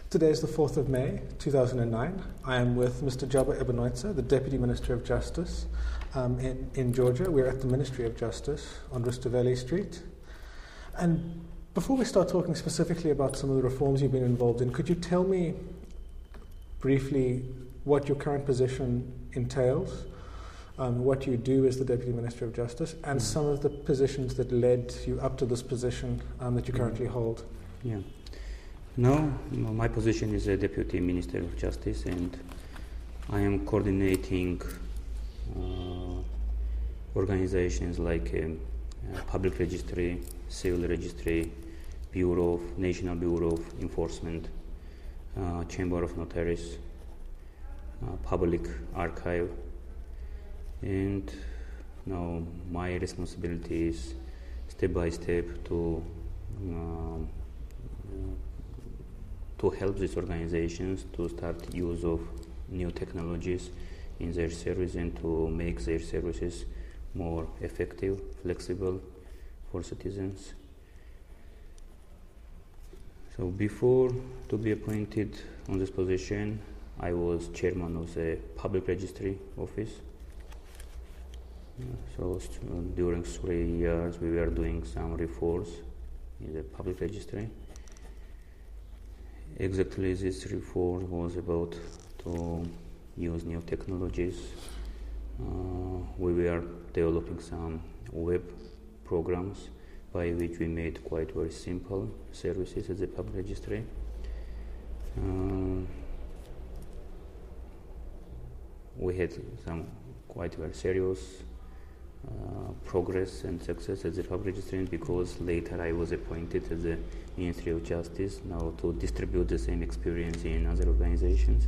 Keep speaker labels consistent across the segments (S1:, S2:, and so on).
S1: Today is the 4th of May, 2009. I am with Mr. Jabba Ebenweitzer, the Deputy Minister of Justice in Georgia. We're at the Ministry of Justice on Rustaveli Street. And before we start talking specifically about some of the reforms you've been involved in, could you tell me briefly what your current position entails, what you do as the Deputy Minister of Justice, and some of the positions that led you up to this position that you currently hold?
S2: Yeah. Now, my position is a Deputy Minister of Justice, and I am coordinating organizations like Public Registry, Civil Registry, National Bureau of Enforcement, Chamber of Notaries, Public Archive, and now my responsibility is step by step to help these organizations to start use of new technologies in their service and to make their services more effective, flexible for citizens. So before to be appointed on this position, I was chairman of the Public Registry Office. So during 3 years we were doing some reforms in the public registry. Exactly, this reform was about to use new technologies. We were developing some web programs by which we made quite very simple services at the public registry. We had some quite very serious progress and success at the public registry, because later I was appointed to the Ministry of Justice now to distribute the same experience in other organizations.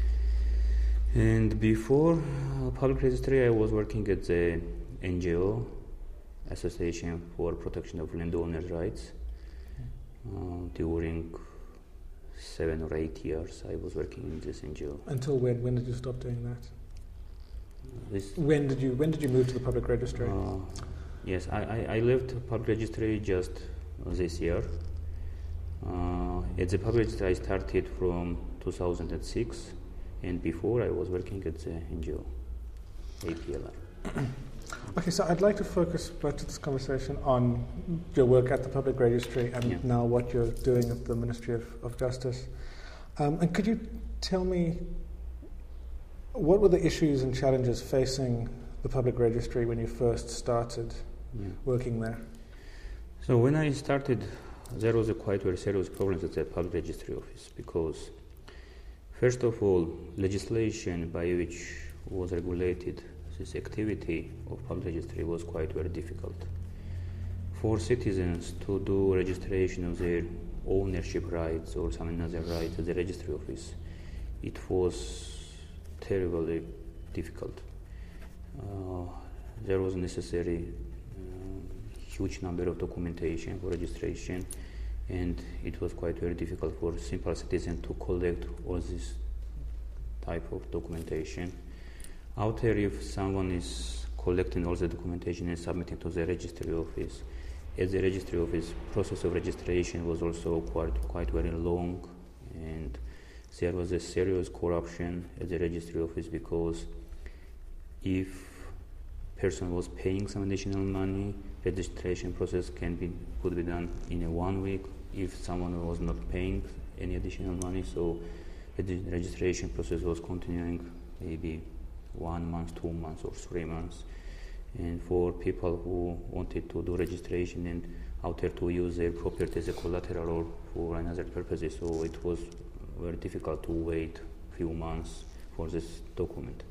S2: And before public registry, I was working at the NGO, Association for Protection of Landowners' Rights. During 7 or 8 years, I was working in this NGO.
S1: Until when? When did you stop doing that? When did you move to the public registry?
S2: Yes, I left public registry just this year. At the public registry I started from 2006, and before I was working at the NGO, APLR.
S1: Okay, so I'd like to focus much of this conversation on your work at the public registry and now what you're doing at the Ministry of Justice. And could you tell me, what were the issues and challenges facing the public registry when you first started working there?
S2: So when I started, there was a quite very serious problem at the public registry office, because first of all, legislation by which was regulated this activity of public registry was quite very difficult. For citizens to do registration of their ownership rights or some another rights at the registry office, it was terribly difficult. There was necessary huge number of documentation for registration, and it was quite very difficult for simple citizen to collect all this type of documentation. Out there, if someone is collecting all the documentation and submitting to the registry office, at the registry office, process of registration was also quite very long, and there was a serious corruption at the registry office, because if person was paying some additional money, registration process could be done in 1 week. If someone was not paying any additional money, so the registration process was continuing maybe 1 month, 2 months, or 3 months. And for people who wanted to do registration and out there to use their property as a collateral or for another purposes, so it was very difficult to wait a few months for this document.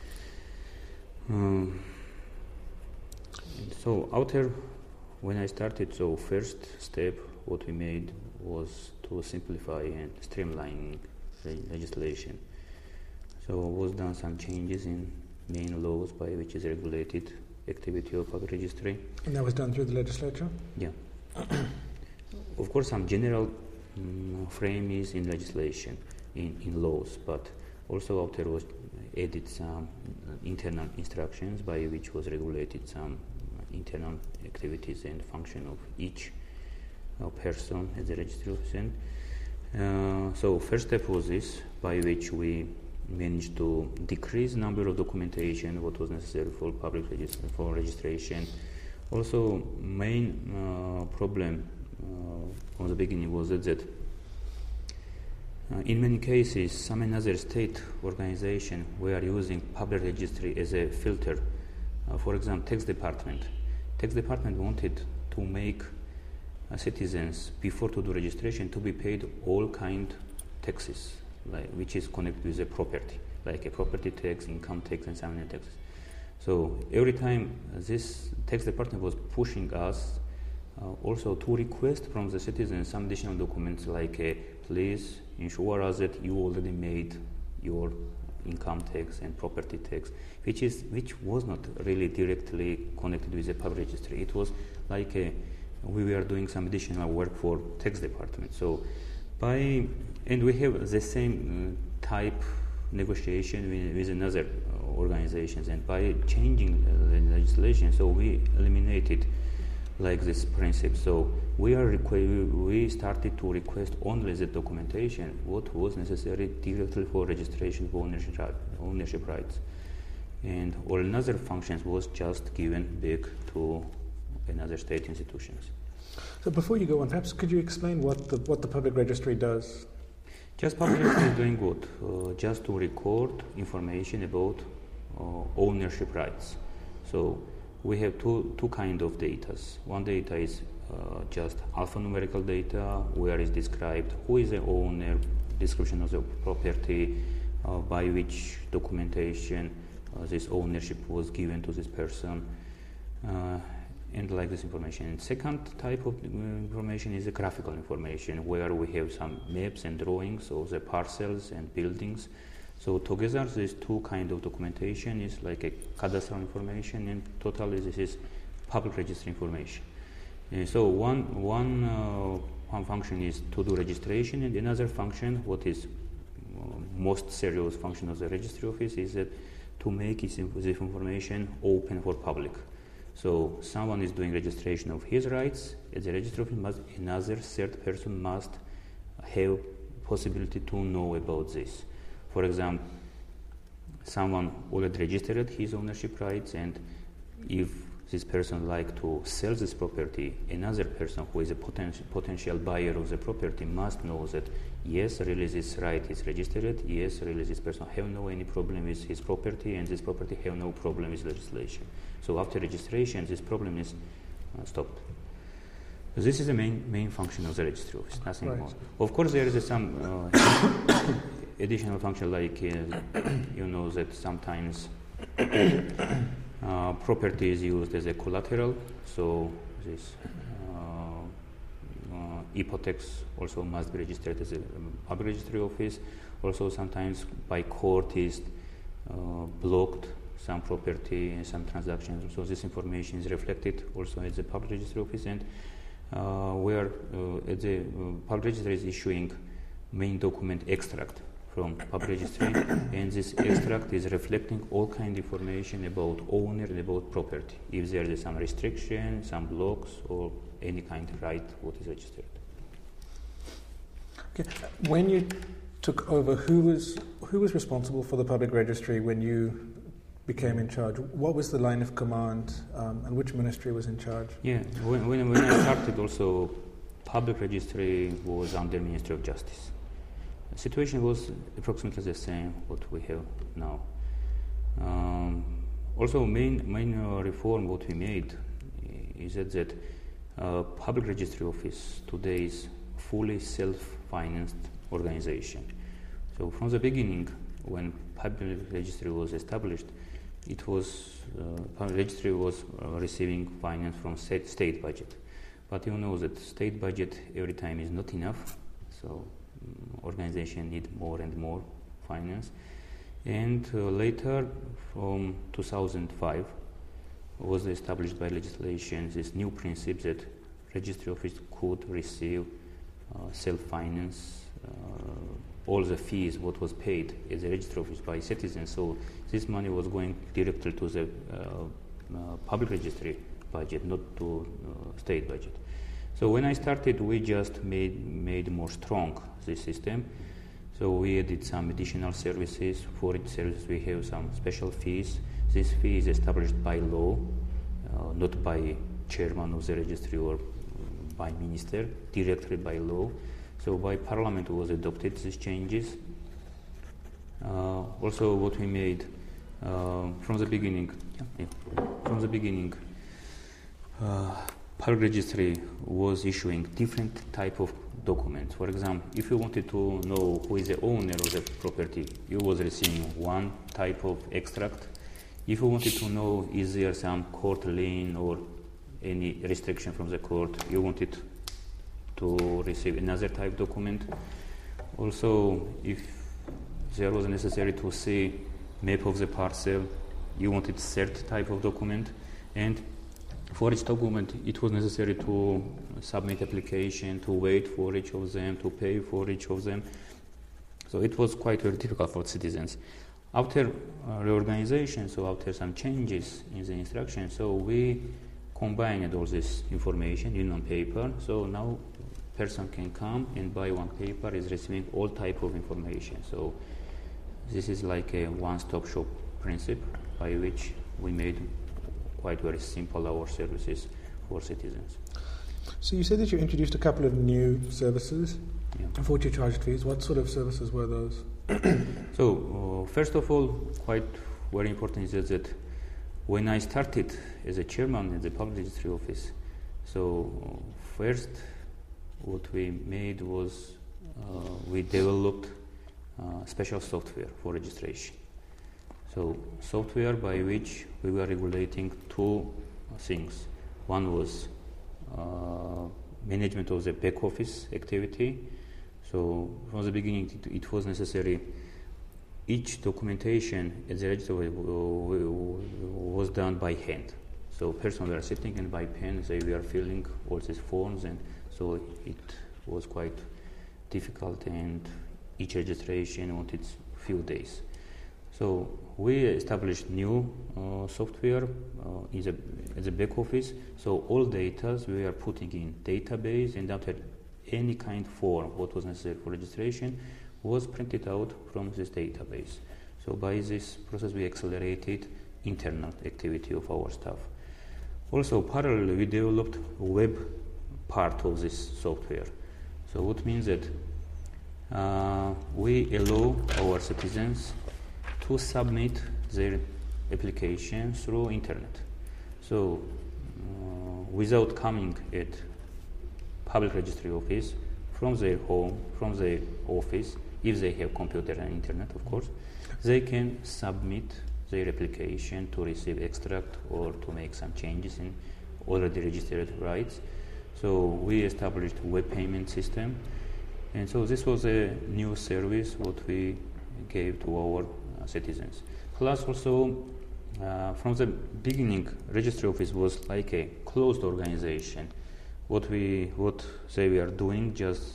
S2: So out there, when I started, so first step what we made was to simplify and streamline the legislation. So was done some changes in main laws by which is regulated activity of public registry.
S1: And that was done through the legislature?
S2: Yeah. Of course, some general frame is in legislation, in laws, but also out there was added some internal instructions by which was regulated some internal activities and function of each person at the registry office. So first step was this, by which we managed to decrease number of documentation what was necessary for public registration. Also, main problem from the beginning was that in many cases, some another state organization were using public registry as a filter. For example, tax department. Tax department wanted to make citizens, before to do registration, to be paid all kind taxes, which is connected with a property, like a property tax, income tax, and some other taxes. So every time this tax department was pushing us also to request from the citizens some additional documents, like please ensure us that you already made your income tax and property tax, which was not really directly connected with the public registry. It was like we were doing some additional work for tax department. So and we have the same type negotiation with another organizations, and by changing the legislation, so we eliminated like this principle. So we started to request only the documentation what was necessary directly for registration of ownership rights, and all another functions was just given back to another state institutions.
S1: So before you go on, perhaps could you explain what the public registry does?
S2: Just public registry is doing good, just to record information about ownership rights. So we have two kind of data. One data is just alphanumerical data, where is described who is the owner, description of the property, by which documentation this ownership was given to this person, and like this information. And second type of information is the graphical information, where we have some maps and drawings of the parcels and buildings. So together, these two kind of documentation is like a cadastral information, and totally this is public registry information. So one function is to do registration, and another function, what is most serious function of the registry office, is that to make this information open for public. So someone is doing registration of his rights, as a registry office, another third person must have possibility to know about this. For example, someone already registered his ownership rights, and if this person like to sell this property, another person who is a potential buyer of the property must know that yes, really this right is registered, yes, really this person have no any problem with his property, and this property have no problem with legislation. So after registration, this problem is stopped. So this is the main function of the registry office, nothing more. Of course, there is some additional function, like that sometimes property is used as a collateral. So this hypothecs also must be registered as a public registry office. Also, sometimes by court is blocked some property and some transactions. So this information is reflected also at the public registry office, and where at the public registry is issuing main document extract from public registry, and this extract is reflecting all kind of information about owner and about property. If there is some restriction, some blocks, or any kind of right what is registered.
S1: Okay. When you took over, who was responsible for the public registry when you became in charge? What was the line of command, and which ministry was in charge?
S2: Yeah, when I started, also public registry was under Ministry of Justice. The situation was approximately the same what we have now. Also, main reform what we made is that public registry office today is fully self-financed organization. So from the beginning, when public registry was established, it was public registry was receiving finance from state budget. But you know that state budget every time is not enough, so organization need more and more finance. And later, from 2005, was established by legislation this new principle that registry office could receive self-finance all the fees what was paid as a registry office by citizens. So this money was going directly to the public registry budget, not to state budget. So when I started, we just made more strong this system. So we added some additional services. For each service, we have some special fees. This fee is established by law, not by chairman of the registry or by minister, directly by law. So by parliament was adopted these changes. Also, what we made from the beginning, public registry was issuing different type of documents. For example, if you wanted to know who is the owner of the property, you was receiving one type of extract. If you wanted to know is there some court lien or any restriction from the court, you wanted to receive another type document. Also, if there was necessary to see map of the parcel, you wanted third type of document, and for each document it was necessary to submit application, to wait for each of them, to pay for each of them. So it was quite very difficult for citizens. After reorganization, so after some changes in the instruction, so we combined all this information in one paper. So now person can come and buy one paper, is receiving all type of information. So this is like a one-stop shop principle by which we made quite very simple our services for citizens.
S1: So you said that you introduced a couple of new services for which you charged fees. What sort of services were those?
S2: So first of all, quite very important is that when I started as a chairman at the public registry office, so first what we made was we developed special software for registration. So software by which we were regulating two things. One was management of the back office activity. So from the beginning it was necessary each documentation at the register was done by hand. So persons were sitting and by pen they were filling all these forms, and so it was quite difficult, and each registration wanted few days. So we established new software at the back office. So all data we are putting in database, and after any kind of form what was necessary for registration was printed out from this database. So by this process we accelerated internal activity of our staff. Also parallelly we developed web part of this software. So what means that we allow our citizens to submit their application through internet. So without coming at public registry office, from their home, from their office, if they have computer and internet of course, they can submit their application to receive extract or to make some changes in already registered rights. So we established web payment system, and so this was a new service what we gave to our citizens. Plus also from the beginning registry office was like a closed organization. What they were doing,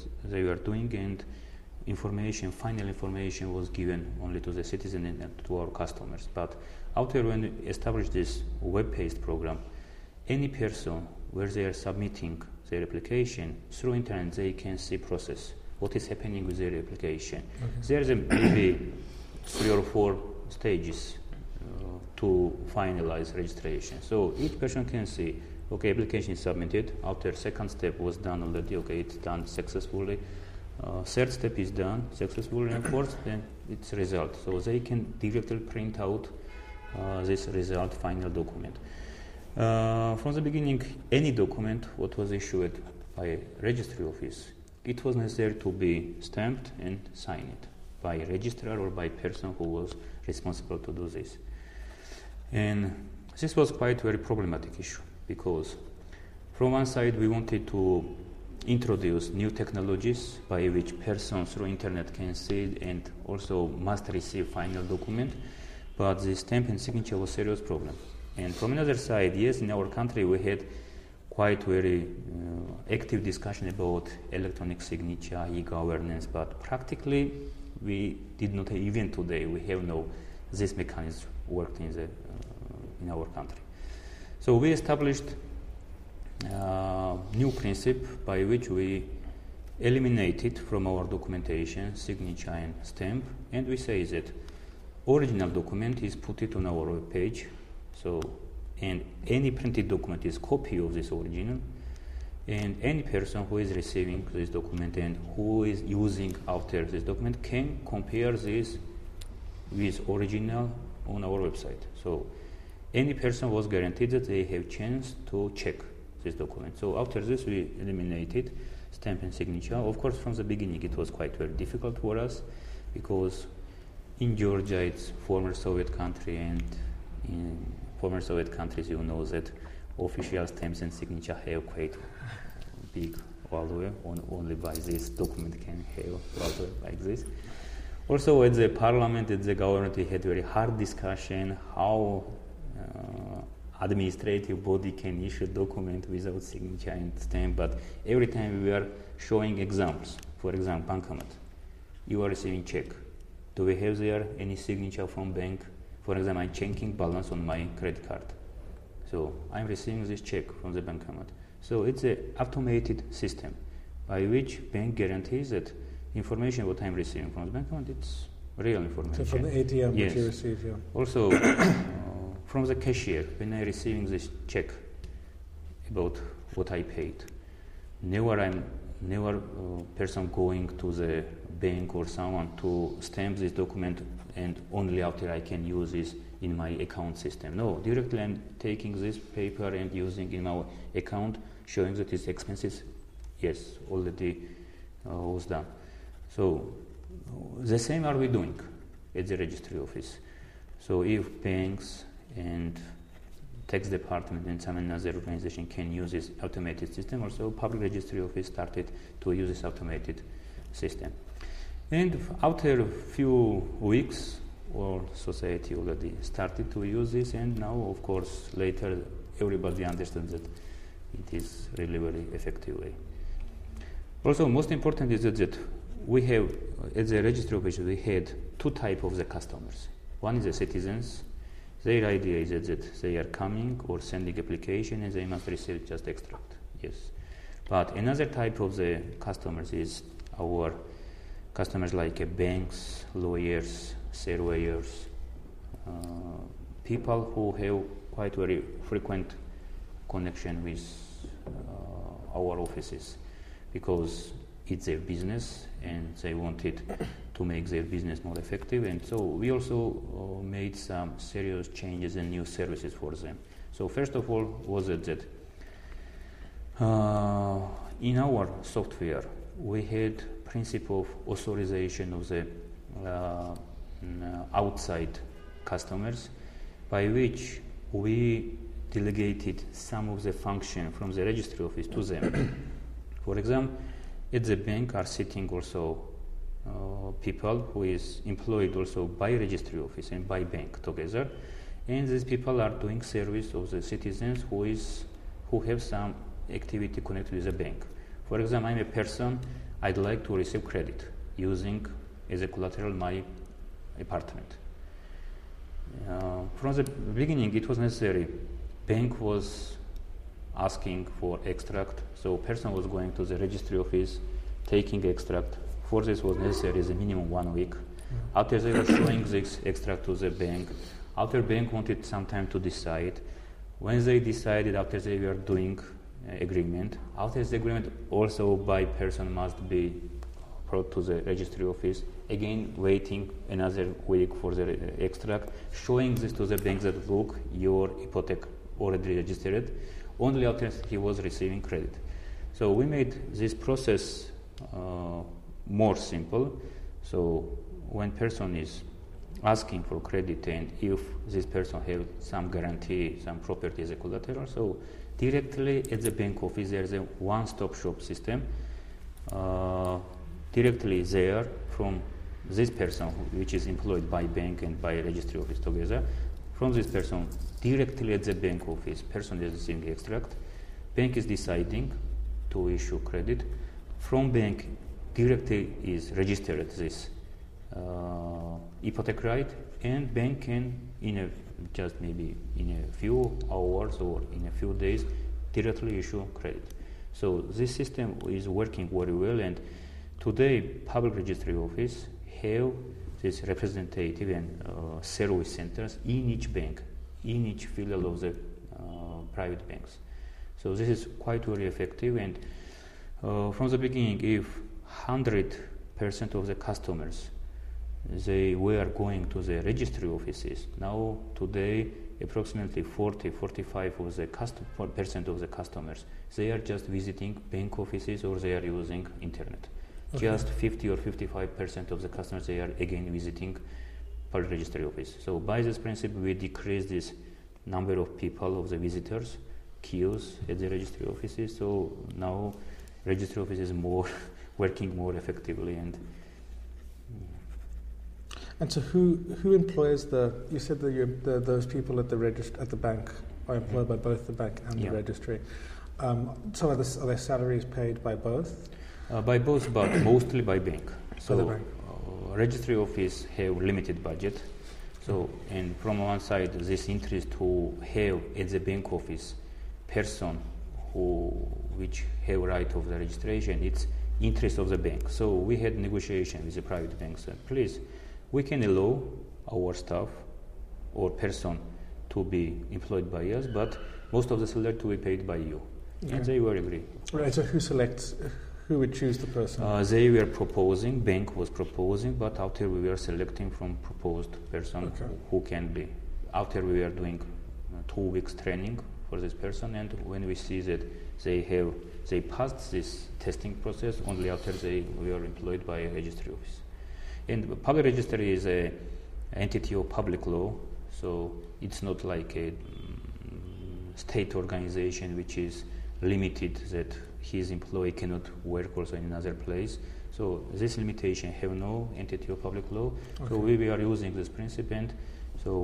S2: and final information was given only to the citizen and to our customers. But after when we established this web-based program, any person where they are submitting their application through internet, they can see process, what is happening with their application. Okay. There's maybe 3 or 4 stages to finalize registration. So each person can see, okay, application is submitted. After second step was done already, okay, it's done successfully. Third step is done successfully, and fourth, then it's result. So they can directly print out this result final document. From the beginning, any document what was issued by a registry office, it was necessary to be stamped and signed by a registrar or by person who was responsible to do this. And this was quite a very problematic issue, because from one side we wanted to introduce new technologies by which persons through internet can see and also must receive final document, but the stamp and signature was a serious problem. And from another side, yes, in our country we had quite very active discussion about electronic signature, e-governance, but practically we did not, even today we have no this mechanism worked in our country. So we established new principle by which we eliminated from our documentation signature and stamp, and we say that original document is put it on our web page. So, and any printed document is copy of this original, and any person who is receiving this document and who is using after this document can compare this with original on our website. So any person was guaranteed that they have chance to check this document. So after this we eliminated stamp and signature. Of course, from the beginning it was quite very difficult for us, because in Georgia it's former Soviet country, and in former Soviet countries you know that official stamps and signature have quite big value. Only by this document can have value like this. Also at the parliament, at the government, we had very hard discussion how administrative body can issue document without signature and stamp, but every time we were showing examples. For example, bankomat. You are receiving check. Do we have there any signature from bank? For example, I'm checking balance on my credit card. So I'm receiving this check from the bankomat. So it's an automated system by which bank guarantees that information what I'm receiving from the bankomat, it's real information.
S1: So from the ATM
S2: yes.
S1: that you receive, yeah.
S2: Also, from the cashier, when I'm receiving this check about what I paid, never person going to the bank or someone to stamp this document and only after I can use this in my account system. No, directly I'm taking this paper and using in our account, showing that it's expenses. Yes, already was done. So the same are we doing at the registry office. So if banks and tax department and some another organization can use this automated system, also public registry office started to use this automated system. And after a few weeks, our society already started to use this, and now, of course, later everybody understands that it is really very effective way. Also, most important is that we have, at the registry office, we had two types of the customers. One is the citizens. Their idea is that they are coming or sending application and they must receive just extract. Yes. But another type of the customers is our customers like banks, lawyers, surveyors, people who have quite very frequent connection with our offices, because it's their business and they wanted to make their business more effective, and so we also made some serious changes and new services for them. So first of all was that in our software we had principle of authorization of the outside customers, by which we delegated some of the function from the registry office to them. For example, at the bank are sitting also people who is employed also by registry office and by bank together, and these people are doing service of the citizens who have some activity connected with the bank. For example, I'm a person, I'd like to receive credit using as a collateral my apartment. From the beginning it was necessary. Bank was asking for extract, so person was going to the registry office taking extract. For this was necessary as a minimum 1 week. After they were showing this extract to the bank, after bank wanted some time to decide. When they decided, after they were doing agreement, after the agreement also by person must be brought to the registry office, again waiting another week for the extract, showing this to the bank that look, your hypothec already registered, only after he was receiving credit. So we made this process more simple. So when person is asking for credit, and if this person have some guarantee, some property as a collateral, so directly at the bank office there is a one-stop shop system. Directly there from this person which is employed by bank and by registry office together, from this person directly at the bank office, person is receiving extract, bank is deciding to issue credit, from bank directly is registered this hypothec right, and bank can just maybe in a few hours or in a few days directly issue credit. So this system is working very well, and today Public Registry Office have this representative and service centers in each bank, in each filial of the private banks. So this is quite very effective, and from the beginning, if 100% of the customers they were going to the registry offices, now today approximately 40-45% of the customers they are just visiting bank offices or they are using internet. Okay. Just 50 or 55% of the customers they are again visiting public registry office. So by this principle we decrease this number of people, of the visitors, queues at the registry offices. So now registry office is more working more effectively.
S1: And so who employs you said that those people at the bank are employed by both the bank and the registry. So are their salaries paid by both?
S2: By both, but mostly by bank. So
S1: by the bank.
S2: Registry office have limited budget. So, and from one side, this interest to have at the bank office person which have right of the registration, it's interest of the bank. So we had negotiation with the private banks. Please, we can allow our staff or person to be employed by us, but most of the salary to be paid by you. Okay. And they were agree.
S1: Right. So who would choose the person?
S2: They were proposing, bank was proposing, but after we were selecting from proposed person who can be. After we were doing 2 weeks training for this person, and when we see that they passed this testing process, only after they were employed by a registry office. And public registry is an entity of public law, so it's not like a state organization which is limited that his employee cannot work also in another place. So this limitation have no entity of public law. Okay. So we are using this principle, and so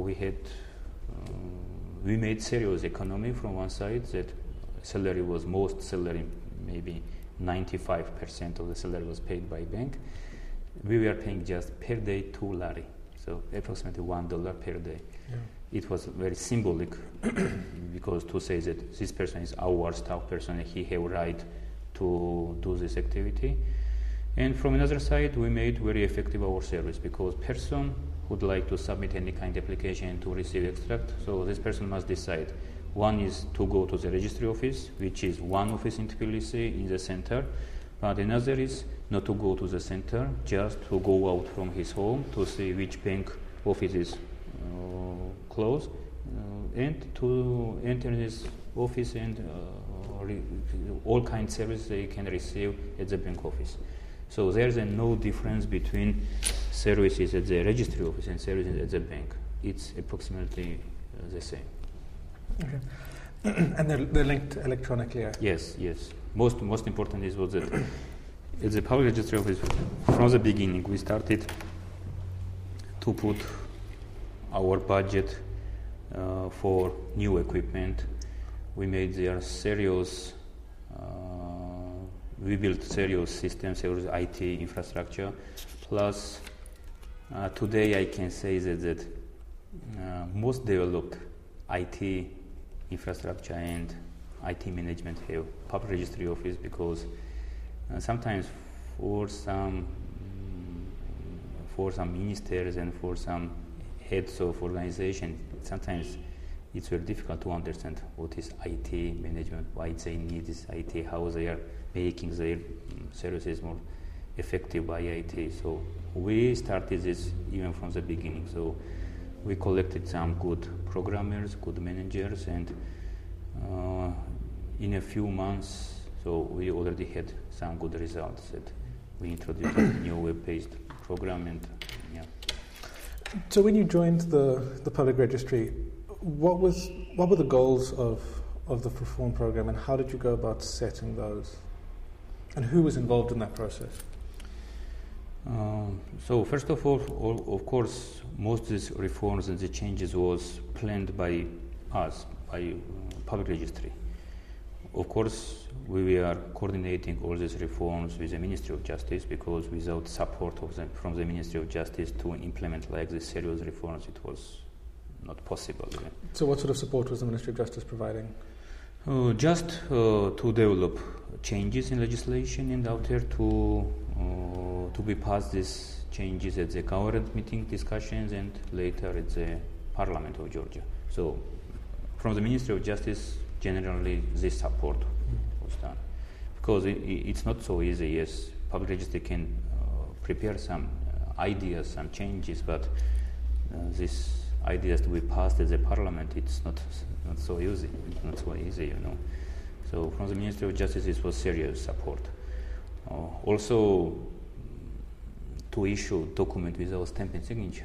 S2: we made serious economy from one side, that salary was most salary, maybe 95% of the salary was paid by bank. We were paying just per day 2 lari, so approximately $1 per day. Yeah. It was very symbolic because to say that this person is our staff person and he have right to do this activity. And from another side, we made very effective our service, because person would like to submit any kind of application to receive extract, so this person must decide. One is to go to the registry office, which is one office in Tbilisi in the center, but another is not to go to the center, just to go out from his home to see which bank office is closed, and to enter this office and all kinds of services they can receive at the bank office. So there's no difference between services at the registry office and services at the bank. It's approximately the same.
S1: Okay. And they're linked electronically?
S2: Yes. Most important is what that at the public registry office, from the beginning, we started to put our budget for new equipment. We made their serious, we built serious systems, serious IT infrastructure. Plus, today I can say that most developed IT infrastructure and IT management have public registry office, because sometimes for some ministers and for some heads of organization, sometimes it's very difficult to understand what is IT management, why they need this IT, how they are making their services more effective by IT. So we started this even from the beginning. So we collected some good programmers, good managers, and in a few months, so we already had some good results that we introduced a new web-based program. And
S1: So when you joined the public registry, what were the goals of the reform program, and how did you go about setting those? And who was involved in that process?
S2: So first of all, of course, most of these reforms and the changes was planned by us, by public registry. Of course, we were coordinating all these reforms with the Ministry of Justice, because without support from the Ministry of Justice to implement like these serious reforms, it was not possible.
S1: So what sort of support was the Ministry of Justice providing?
S2: Just to develop changes in legislation and out there to be passed these changes at the government meeting discussions and later at the Parliament of Georgia. So from the Ministry of Justice, generally this support was done. Because it's not so easy. Yes, public register can prepare some ideas, some changes, but these ideas to be passed at the Parliament, it's not so easy. It's not so easy, you know. So from the Ministry of Justice, this was serious support. Also, to issue document without stamp and signature.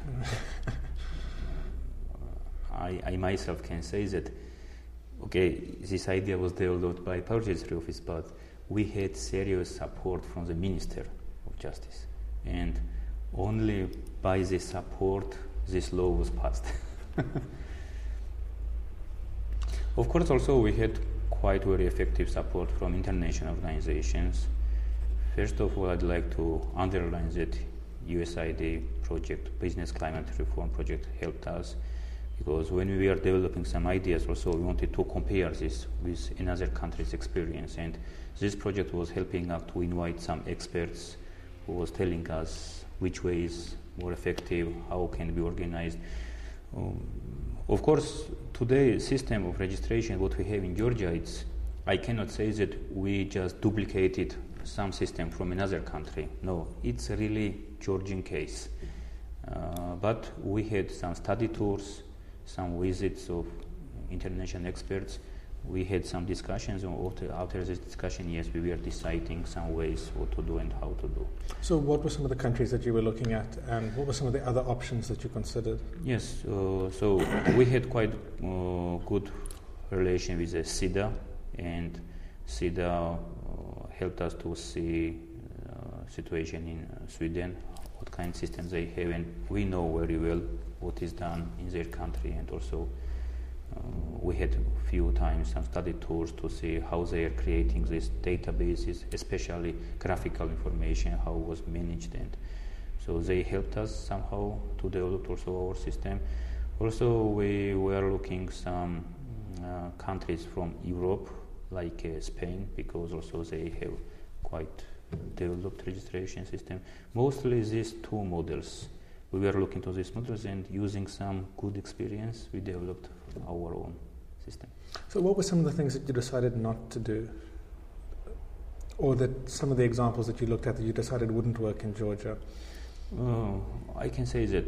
S2: I myself can say that, okay, this idea was developed by Public Registry Office, but we had serious support from the Minister of Justice. And only by this support, this law was passed. Of course, also we had quite very effective support from international organizations. First of all, I'd like to underline that USAID project, Business Climate Reform Project, helped us because when we were developing some ideas also, we wanted to compare this with another country's experience. And this project was helping us to invite some experts who was telling us which way is more effective, how can be organized. Of course, today system of registration, what we have in Georgia, I cannot say that we just duplicated some system from another country. No, it's a really Georgian case. But we had some study tours, some visits of international experts. We had some discussions, and after this discussion, yes, we were deciding some ways what to do and how to do.
S1: So what were some of the countries that you were looking at, and what were some of the other options that you considered?
S2: Yes, so we had quite good relation with the SIDA, and SIDA helped us to see situation in Sweden, what kind of systems they have, and we know very well what is done in their country, and also we had a few times some study tours to see how they are creating these databases, especially graphical information, how it was managed, and so they helped us somehow to develop also our system. Also, we were looking some countries from Europe, like Spain, because also they have quite developed registration system. Mostly these two models. We were looking to these models and using some good experience, we developed our own system.
S1: So what were some of the things that you decided not to do? Or that some of the examples that you looked at that you decided wouldn't work in Georgia?
S2: I can say that,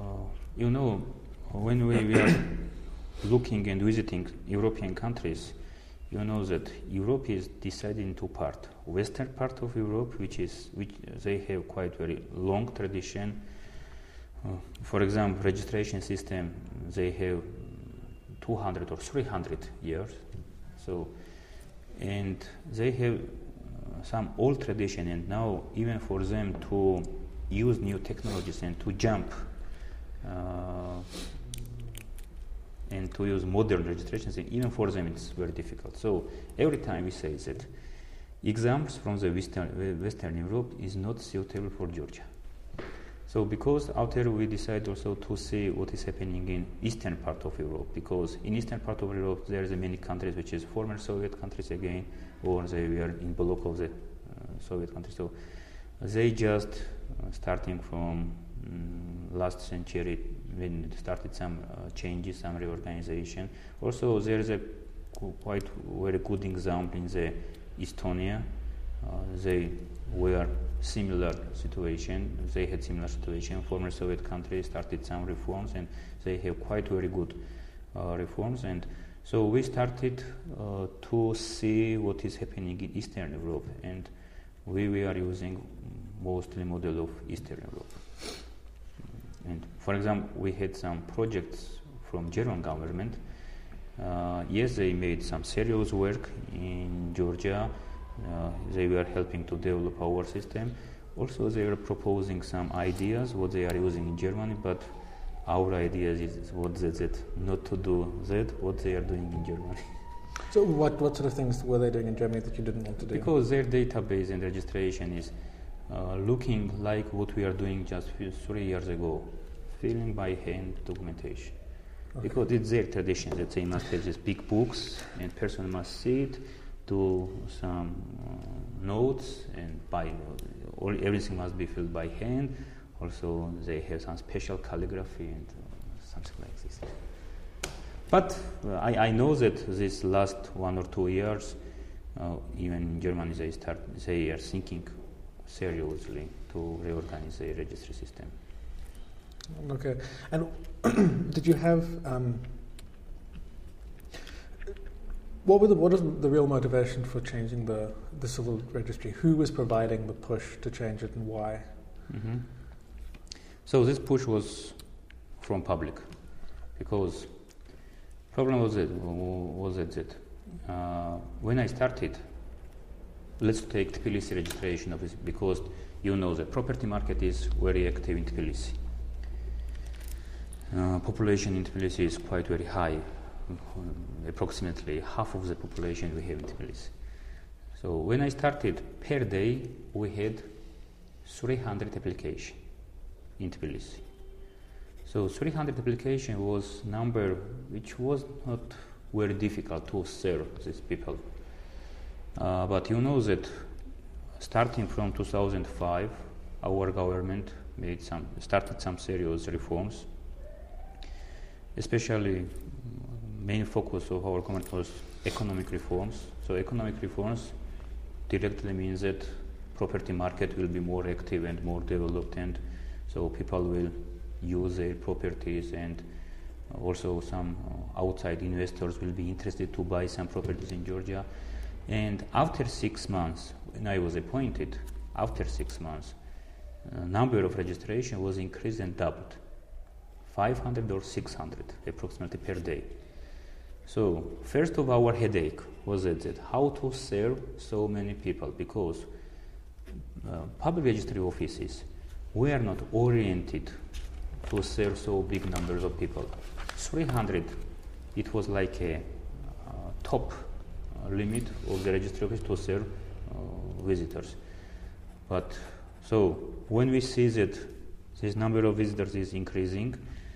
S2: when we were looking and visiting European countries, you know that Europe is divided in two parts. Western part of Europe, which they have quite very long tradition. For example, registration system, they have 200 or 300 years. So, and they have some old tradition, and now even for them to use new technologies and to jump and to use modern registration system, even for them it's very difficult. So every time we say that examples from the Western Europe is not suitable for Georgia. So because out there we decide also to see what is happening in eastern part of Europe, because in eastern part of Europe there are many countries which is former Soviet countries again, or they were in block of the Soviet countries. So they just starting from last century when started some changes, some reorganization. Also there is a quite very good example in the Estonia. They were similar situation. They had similar situation. Former Soviet countries started some reforms, and they have quite very good reforms. And so we started to see what is happening in Eastern Europe, and we are using mostly model of Eastern Europe. And for example, we had some projects from German government. Yes, they made some serious work in Georgia. They were helping to develop our system. Also, they were proposing some ideas, what they are using in Germany, but our ideas is what that not to do that, what they are doing in Germany.
S1: So what sort of things were they doing in Germany that you didn't want to do?
S2: Because their database and registration is looking like what we are doing just 3 years ago, filling by hand documentation. Because it's their tradition that they must have these big books and person must see it, do some notes, and everything must be filled by hand. Also, they have some special calligraphy and something like this. But I know that this last 1 or 2 years, even in Germany, they are thinking seriously to reorganize their registry system.
S1: Okay. And did you have what is the real motivation for changing the civil registry? Who was providing the push to change it and why?
S2: Mm-hmm. So this push was from public, because problem was that when I started, let's take Tbilisi registration office, because you know the property market is very active in Tbilisi. Population in Tbilisi is quite very high, approximately half of the population we have in Tbilisi. So when I started, per day we had 300 applications in Tbilisi. So 300 applications was number which was not very difficult to serve these people. But you know that starting from 2005, our government started some serious reforms. Especially, main focus of our government was economic reforms. So economic reforms directly means that property market will be more active and more developed, and so people will use their properties, and also some outside investors will be interested to buy some properties in Georgia. And after 6 months, when I was appointed, after 6 months, number of registration was increased and doubled. 500 or 600 approximately per day. So first of our headache was that how to serve so many people, because public registry offices were not oriented to serve so big numbers of people. 300, it was like a top limit of the registry office to serve visitors. But so when we see that this number of visitors is increasing,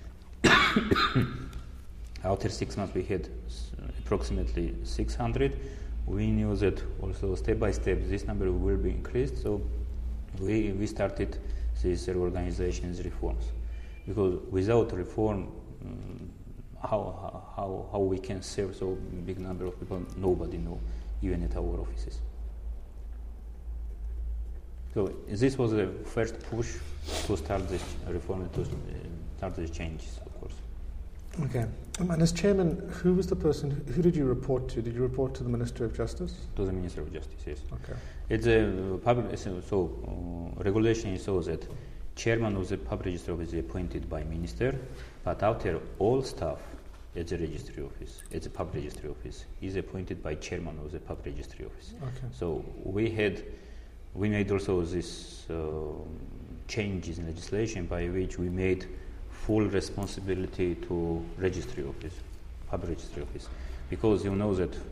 S2: after 6 months we had approximately 600. We knew that also step by step this number will be increased, so we started these reorganizations, reforms. Because without reform, how we can serve so big number of people, nobody knows, even at our offices. So this was the first push to start this reform, to start these changes, of course.
S1: Okay. And as chairman, who was the person? Who did you report to? Did you report to the Minister of Justice?
S2: To the Minister of Justice, yes.
S1: Okay.
S2: It's a public. So regulation is so that chairman of the public registry office is appointed by minister, but after all staff at the registry office, at the public registry office, is appointed by chairman of the public registry office.
S1: Okay.
S2: So we made also this changes in legislation by which we made full responsibility to registry office, public registry office, because you know that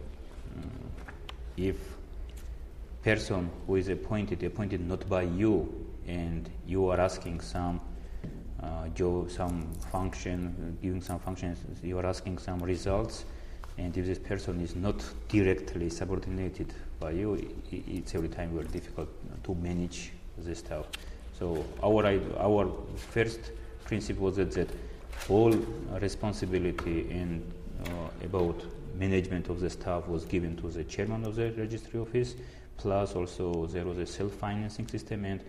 S2: if person who is appointed not by you, and you are asking some job, some function, giving some functions, you are asking some results, and if this person is not directly subordinated by you, it's every time very difficult to manage this stuff. So our first principle was that all responsibility and about management of the staff was given to the chairman of the registry office, plus also there was a self-financing system and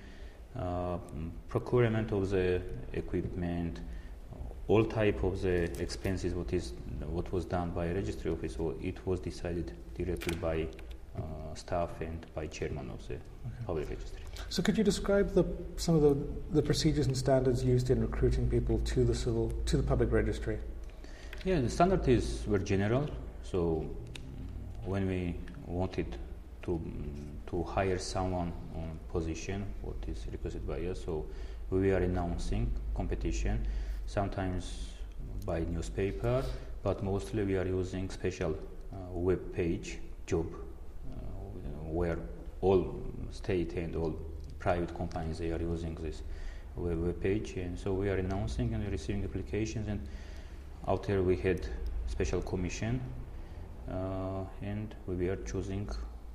S2: procurement of the equipment, all type of the expenses what was done by registry office. So it was decided directly by staff and by chairman of the public registry.
S1: So could you describe some of the procedures and standards used in recruiting people to the public registry?
S2: Yeah, the standards were general. So when we wanted to hire someone on position, what is requested by us, so we are announcing competition, sometimes by newspaper, but mostly we are using special web page, job, where all state and all private companies, they are using this web page, and so we are announcing and receiving applications, and after we had special commission, and we were choosing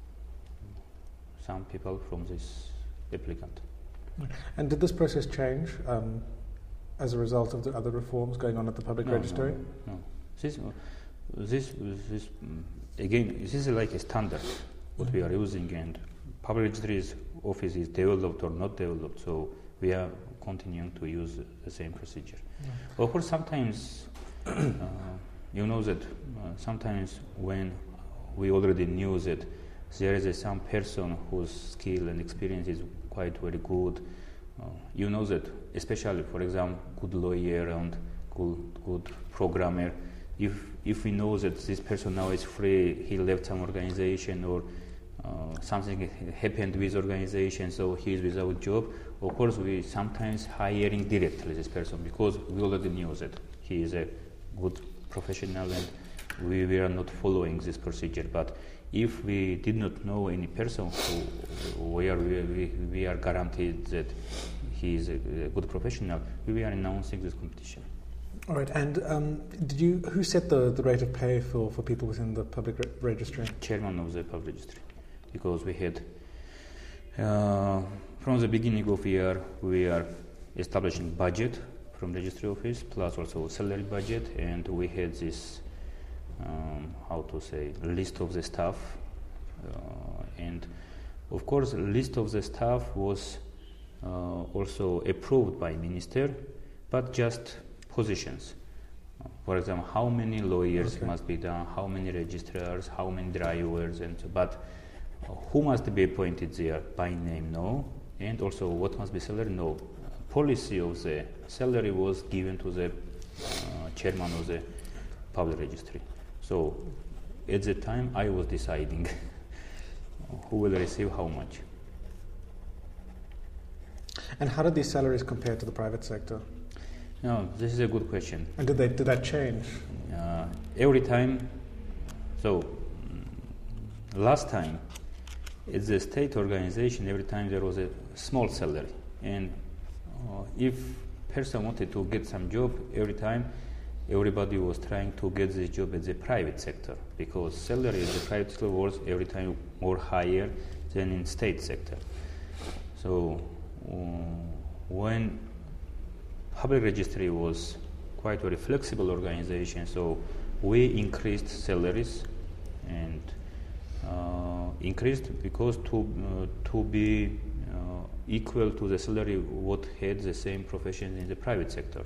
S2: some people from this applicant.
S1: And did this process change as a result of the other reforms going on at the public registry?
S2: No. This again, this is like a standard what we are using, and public registry's office is developed or not developed, so we are continuing to use the same procedure. Of course, sometimes you know that sometimes when we already knew that there is some person whose skill and experience is quite very good, you know that, especially for example, good lawyer and good programmer. If we know that this person now is free, he left some organization or something happened with organization, so he is without job. Of course, we sometimes hiring directly this person because we already knew that he is a good professional and we were not following this procedure. But if we did not know any person where we are guaranteed that he is a good professional, we are announcing this competition.
S1: All right, and who set the rate of pay for people within the public registry?
S2: Chairman of the public registry, because we had from the beginning of year we are establishing budget from registry office plus also salary budget, and we had this list of the staff, and of course list of the staff was also approved by minister, but just positions. For example, how many lawyers must be done, how many registrars, how many drivers, and so, but who must be appointed there by name? No. And also what must be salary? No. Policy of the salary was given to the chairman of the public registry. So at the time I was deciding who will receive how much.
S1: And how did these salaries compare to the private sector?
S2: No, this is a good question.
S1: And did that change?
S2: Every time. So last time, it's the state organization. Every time there was a small salary, and if person wanted to get some job, every time everybody was trying to get this job at the private sector because salary at the private sector was every time more higher than in state sector. So when public registry was quite very flexible organization, so we increased salaries and increased because to be equal to the salary what had the same profession in the private sector.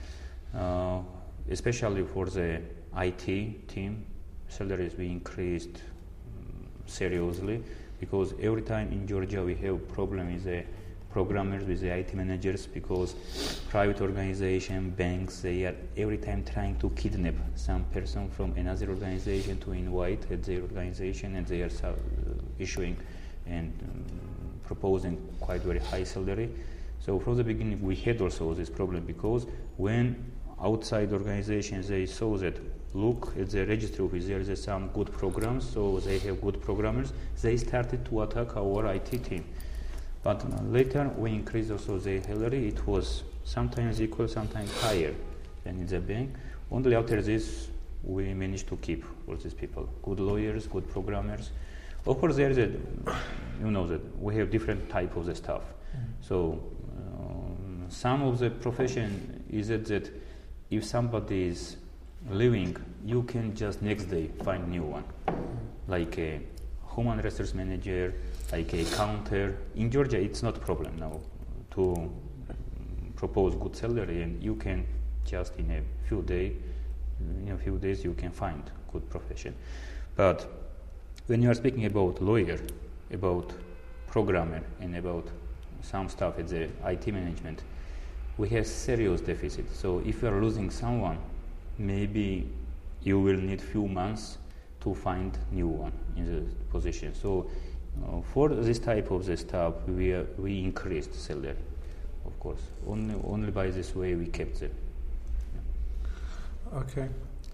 S2: Especially for the IT team, salaries we increased seriously because every time in Georgia we have problem with the programmers, with the IT managers, because private organization, banks, they are every time trying to kidnap some person from another organization to invite at their organization, and they are issuing and proposing quite very high salary. So from the beginning we had also this problem because when outside organizations they saw that look at the registry office, there is some good programs, so they have good programmers, they started to attack our IT team. But later we increased also the salary. It was sometimes equal, sometimes higher than in the bank. Only after this we managed to keep all these people, good lawyers, good programmers. Of course, there is that we have different type of the staff. So some of the profession is that if somebody is leaving, you can just next day find new one, like a human resource manager, like a counter. In Georgia, it's not a problem now to propose good salary, and you can just in a few days you can find good profession. But when you are speaking about lawyer, about programmer, and about some stuff at the IT management, we have serious deficit. So if you are losing someone, maybe you will need few months to find new one in the position. So for this type of the staff, we increased salary, of course. Only by this way we kept them.
S1: Okay.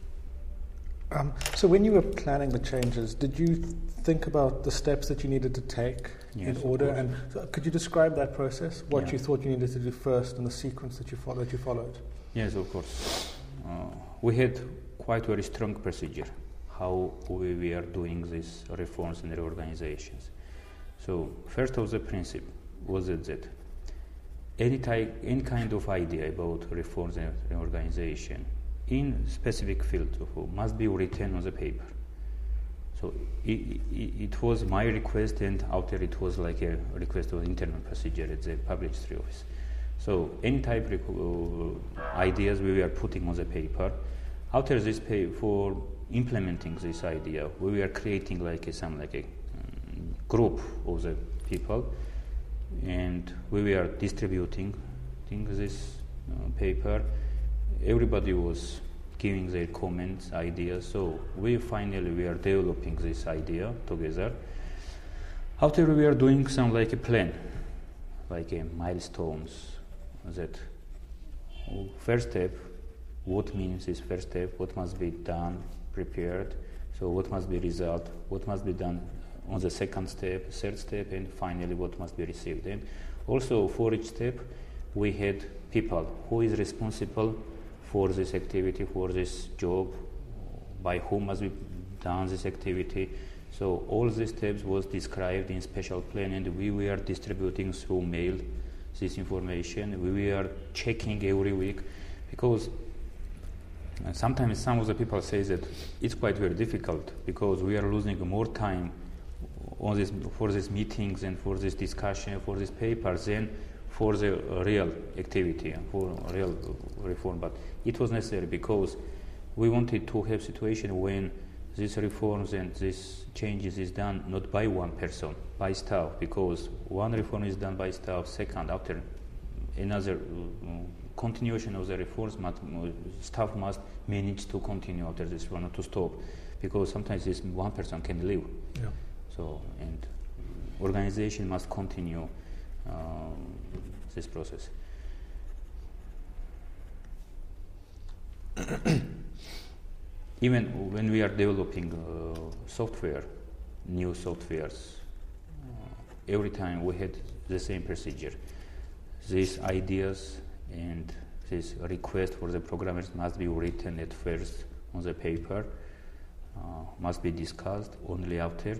S1: So when you were planning the changes, did you think about the steps that you needed to take in order? And so could you describe that process? What you thought you needed to do first, and the sequence that you followed?
S2: Yes, of course. we had quite very strong procedure how we are doing these reforms and reorganizations. So first of the principle was that any kind of idea about reforms and reorganization in specific field must be written on the paper. So it was my request, and after it was like a request of internal procedure at the public history office. So any type of ideas we were putting on the paper. After this, for implementing this idea, we were creating like a group of the people, and we were distributing this paper. Everybody was giving their comments, ideas. So we are developing this idea together. After we are doing some like a plan, like a milestones. That first step, what means this first step? What must be done, prepared? So what must be result? What must be done on the second step, third step, and finally what must be received? And also for each step, we had people who is responsible for this activity, for this job, by whom must be done this activity. So all these steps was described in special plan, and we were distributing through mail this information. We were checking every week, because sometimes some of the people say that it's quite very difficult because we are losing more time on this for these meetings and for this discussion, for these papers, than for the real activity and for real reform. But it was necessary because we wanted to have situation when these reforms and these changes is done not by one person, by staff, because one reform is done by staff, second, after another continuation of the reforms, staff must manage to continue after this one, not to stop, because sometimes this one person can leave.
S1: Yeah.
S2: So, and organization must continue this process. Even when we are developing software, new softwares, every time we had the same procedure. These ideas and this request for the programmers must be written at first on the paper, must be discussed only after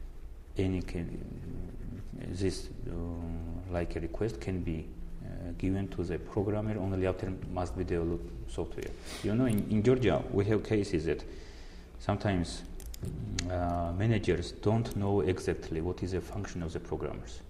S2: this like a request can be given to the programmer only after must be developed software. You know, in Georgia we have cases that sometimes managers don't know exactly what is the function of the programmers.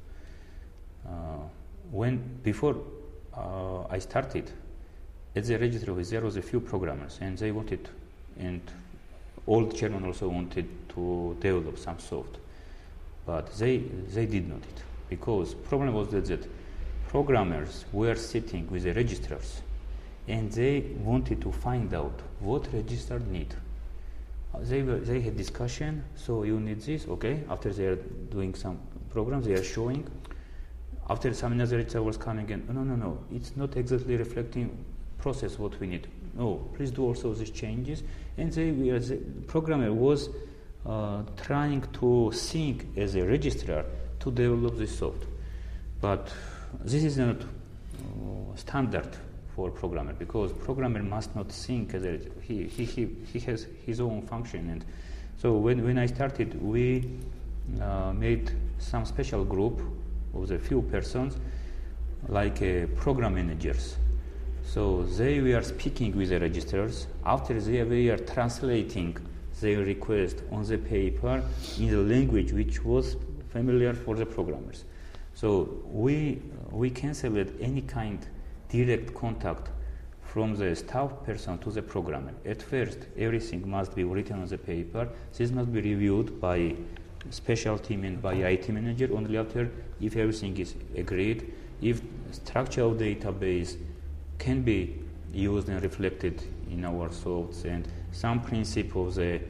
S2: Before I started at the registry office, there was a few programmers, and they wanted, and all chairman also wanted to develop some soft, but they did not it, because problem was that programmers were sitting with the registrars, and they wanted to find out what register need. They had discussion. So you need this, okay? After they are doing some programs, they are showing. After some another register was coming in. No, it's not exactly reflecting process what we need. No, please do also these changes. And the programmer was trying to think as a registrar to develop this soft, but this is not standard for programmer, because programmer must not think as he has his own function. And so when I started, we made some special group of the few persons like program managers. So they were speaking with the registrars. After they were translating their request on the paper in the language which was familiar for the programmers. So we canceled any kind direct contact from the staff person to the programmer. At first, everything must be written on the paper. This must be reviewed by special team and by IT manager. Only after, if everything is agreed, if structure of database can be used and reflected in our softs, and some principle of the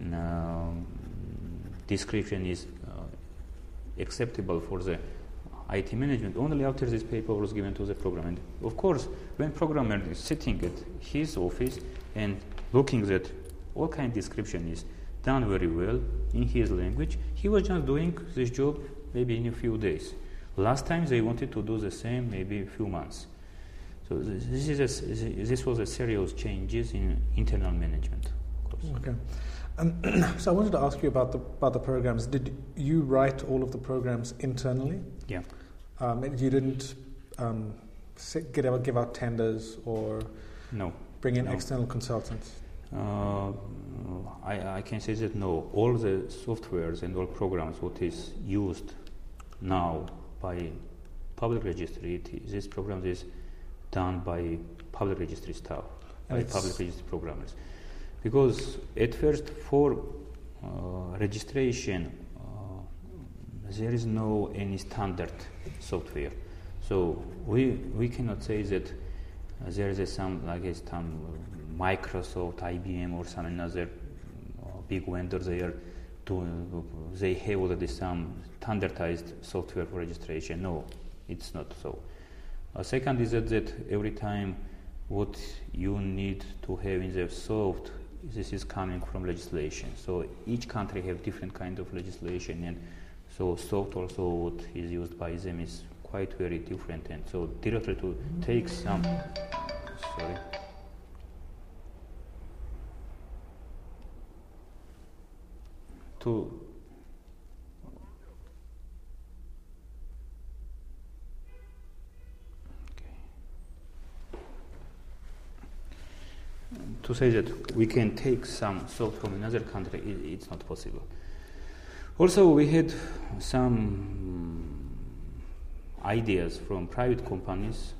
S2: description is acceptable for the IT management, only after this paper was given to the programmer. And of course, when programmer is sitting at his office and looking that all kind of description is done very well in his language, he was just doing this job maybe in a few days. Last time they wanted to do the same, maybe a few months. So this was a serious changes in internal management, of course.
S1: Okay. So I wanted to ask you about the programs. Did you write all of the programs internally?
S2: Yeah.
S1: You didn't give out tenders or
S2: No.
S1: bring in external consultants?
S2: I can say that no. All the softwares and all programs what is used now by public registry, this program is done by public registry staff, by public registry programmers. Because at first for registration there is no any standard software, so we cannot say that there is some Microsoft, IBM or some another big vendor they have already some standardized software for registration. No, it's not so. Second is that every time what you need to have in the soft, this is coming from legislation. So each country have different kind of legislation, and so soft also what is used by them is quite very different. And so directly to take some, to say that we can take some soft from another country, it's not possible. Also, we had some ideas from private companies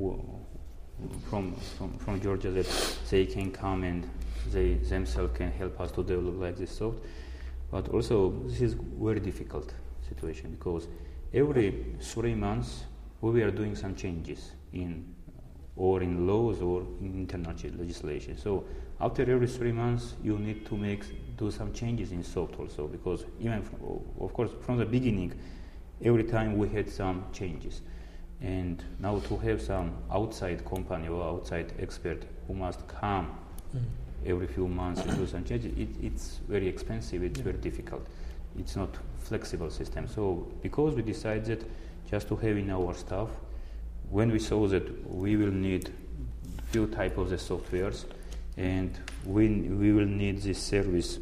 S2: from Georgia that they can come and they themselves can help us to develop like this soft. But also, this is very difficult situation because every 3 months we are doing some changes in laws or in international legislation. So after every 3 months, you need to do some changes in soft also, because even of course from the beginning, every time we had some changes, and now to have some outside company or outside expert who must come every few months and do some changes, it's very expensive. It's very difficult. It's not flexible system. So because we decided just to have in our staff, when we saw that we will need few type of the softwares and we will need this service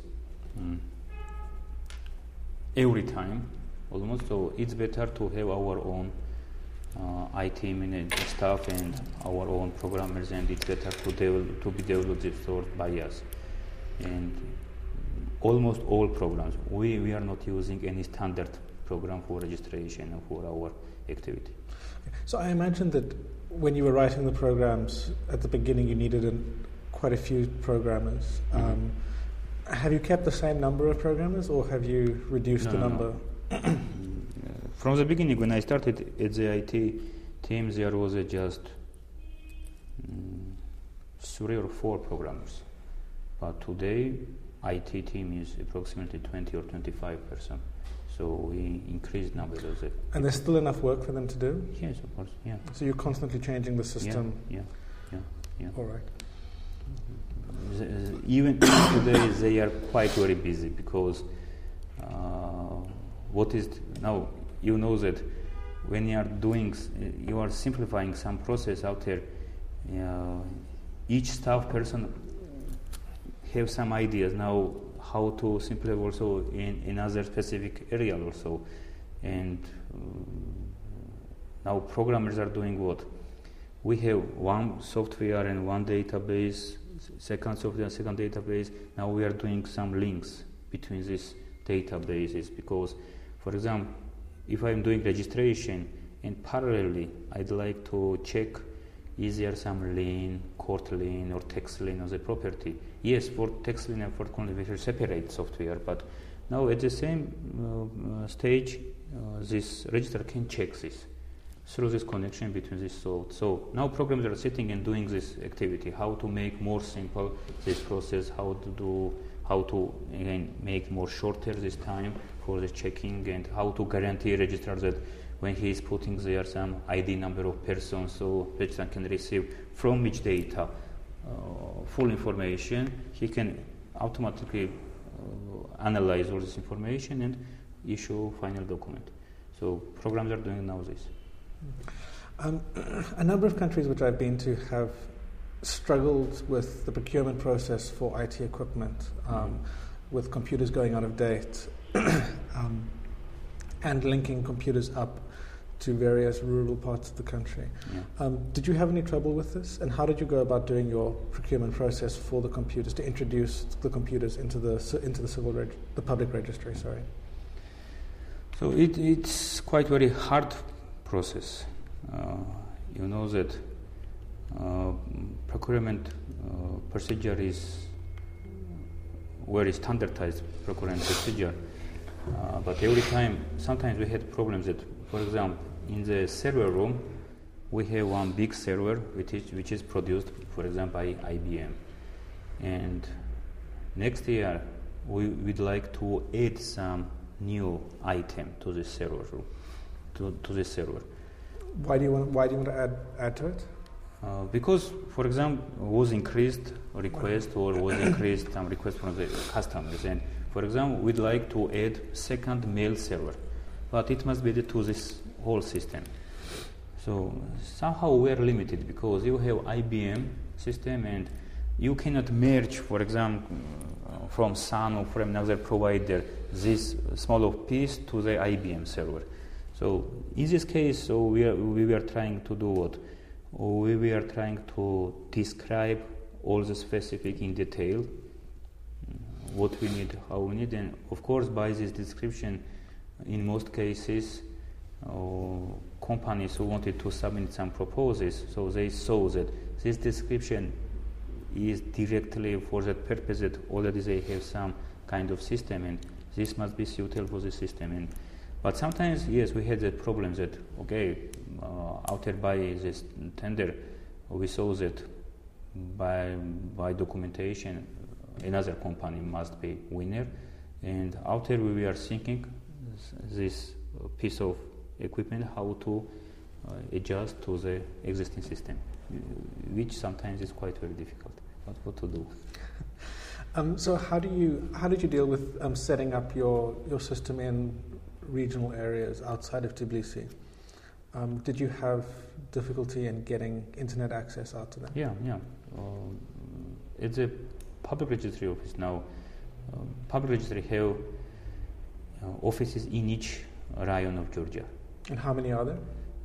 S2: every time almost, so it's better to have our own IT staff and our own programmers, and it's better to be developed by us. And almost all programs, we are not using any standard program for registration for our activity.
S1: So I imagine that when you were writing the programs at the beginning, you needed quite a few programmers. Have you kept the same number of programmers, or have you reduced the number?
S2: No. From the beginning, when I started at the IT team, there was just 3 or 4 programmers. But today, IT team is approximately 20 or 25%. So we increased numbers of it.
S1: And there's still enough work for them to do?
S2: Yes, of course, yeah.
S1: So you're constantly changing the system?
S2: Yeah.
S1: All right.
S2: Even today, they are quite very busy because now you know that when you are simplifying some process out there, each staff person have some ideas now how to simplify also in another specific area also. And now programmers are doing what? We have one software and one database, second software and second database. Now we are doing some links between these databases because, for example, if I'm doing registration and parallelly I'd like to check is there some lien, court lien or tax lien of the property. Yes, for tax lien and for court lien we have separate software, but now at the same stage this register can check this through this connection between this. So now programs are sitting and doing this activity, how to make more simple this process, how to again make more shorter this time for the checking, and how to guarantee register that when he is putting there some ID number of persons, so register can receive from which data full information. He can automatically analyze all this information and issue final document. So programs are doing now this.
S1: A number of countries which I've been to have struggled with the procurement process for IT equipment, with computers going out of date, and linking computers up to various rural parts of the country.
S2: Yeah.
S1: Did you have any trouble with this? And how did you go about doing your procurement process for the computers, to introduce the computers into the public registry? Sorry.
S2: So it's quite very hard process. You know that procurement procedure is very standardized procurement procedure, but every time, sometimes we had problems that, for example, in the server room, we have one big server which is produced, for example, by IBM, and next year we'd like to add some new item to the server room, to the server.
S1: Why do you want to add to it?
S2: Because, for example, was increased request or was increased some request from the customers, and for example, we'd like to add second mail server, but it must be to this whole system. So somehow we are limited because you have IBM system and you cannot merge, for example, from Sun or from another provider this small piece to the IBM server. So in this case, so we were trying to do what? We were trying to describe all the specific in detail, what we need, how we need, and of course by this description, in most cases, companies who wanted to submit some proposals, so they saw that this description is directly for that purpose that already they have some kind of system and this must be suitable for the system. But sometimes, yes, we had the problem that, okay, out there by this tender, we saw that by documentation, another company must be winner, and out there we were thinking this piece of equipment how to adjust to the existing system, which sometimes is quite very difficult. But what to do?
S1: So how did you deal with setting up your system in regional areas outside of Tbilisi? Did you have difficulty in getting internet access out to them?
S2: Yeah. It's a public registry office now. Public registry have offices in each rayon of Georgia.
S1: And how many are there?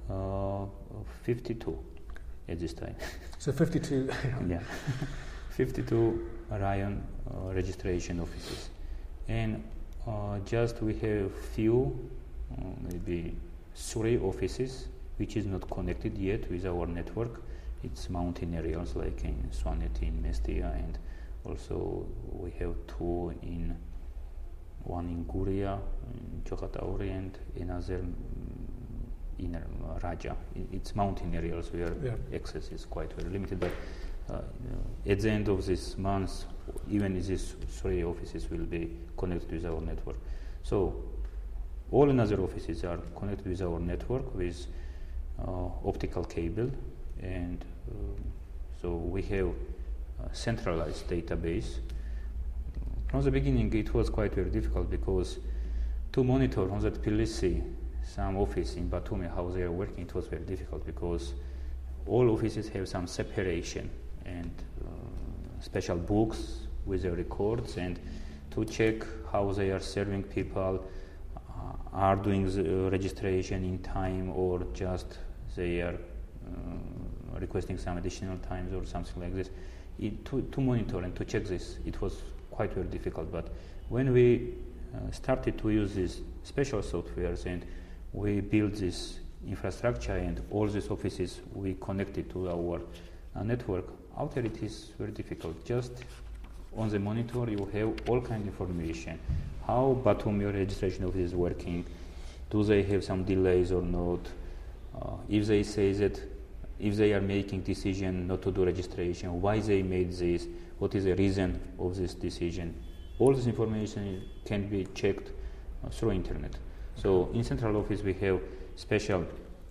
S2: 52 at this time.
S1: So 52.
S2: Yeah, 52 rayon registration offices, and just we have few, maybe 3 offices which is not connected yet with our network. It's mountain areas like in Svaneti, in Mestia, and also we have 2 one in Guria, in Chokatauri, and another in Raja. It's mountain areas where access is quite very limited, but at the end of this month, even these 3 offices will be connected with our network. So all another offices are connected with our network with optical cable, and so we have a centralized database. From the beginning, it was quite very difficult because to monitor on that Tbilisi some office in Batumi how they are working, it was very difficult because all offices have some separation and special books with the records, and to check how they are serving people, are doing the registration in time or just they are requesting some additional times or something like this. To monitor and to check this, it was quite very difficult. But when we started to use these special softwares and we built this infrastructure and all these offices we connected to our network, out there it is very difficult. Just on the monitor you have all kind of information. How Batumi registration office is working, do they have some delays or not, if they say that, if they are making decision not to do registration, why they made this, what is the reason of this decision. All this information can be checked through internet. So in central office we have special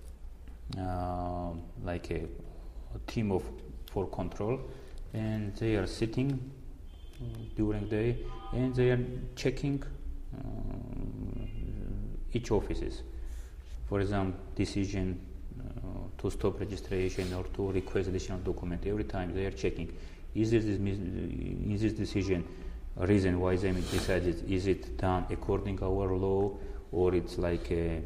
S2: like a team for control, and they are sitting during the day and they are checking each offices. For example, decision to stop registration or to request additional document. Every time they are checking, is this decision a reason why they decided? Is it done according to our law, or it's like a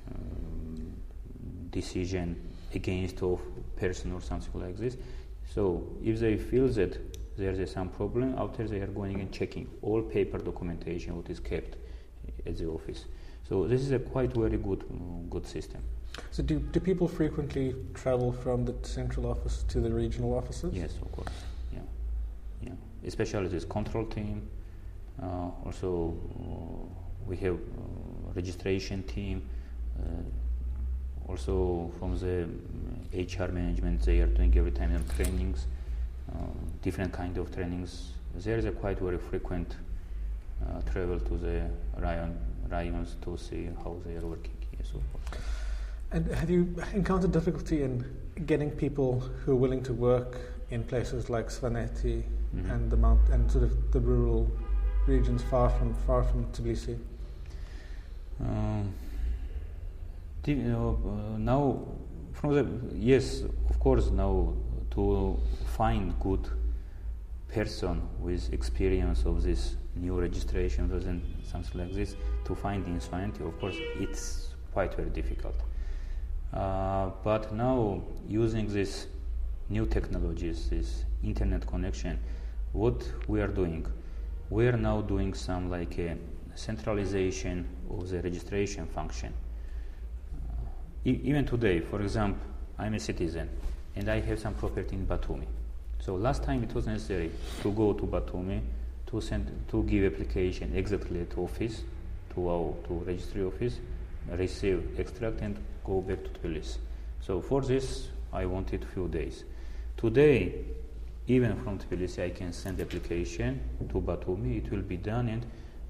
S2: decision against of person or something like this? So if they feel that there is some problem, after they are going and checking all paper documentation what is kept at the office. So this is a quite very good system.
S1: So do people frequently travel from the central office to the regional offices?
S2: Yes, of course. Yeah. Especially this control team. Also, we have registration team. Also, from the HR management, they are doing every time trainings, different kind of trainings. There is a quite very frequent travel to the rayons to see how they are working. Yes, of course.
S1: And have you encountered difficulty in getting people who are willing to work in places like Svaneti and and sort of the rural regions far from Tbilisi?
S2: Now, yes, of course. Now, to find good person with experience of this new registration and something like this, to find in Svaneti, of course, it's quite very difficult. But now, using these new technologies, this internet connection, what we are doing, we are now doing some like a centralization of the registration function. Even today, for example, I'm a citizen and I have some property in Batumi. So last time it was necessary to go to Batumi to give application exactly to office, to registry office, receive extract and go back to Tbilisi. So for this, I wanted few days. Today, even from Tbilisi, I can send application to Batumi. It will be done, and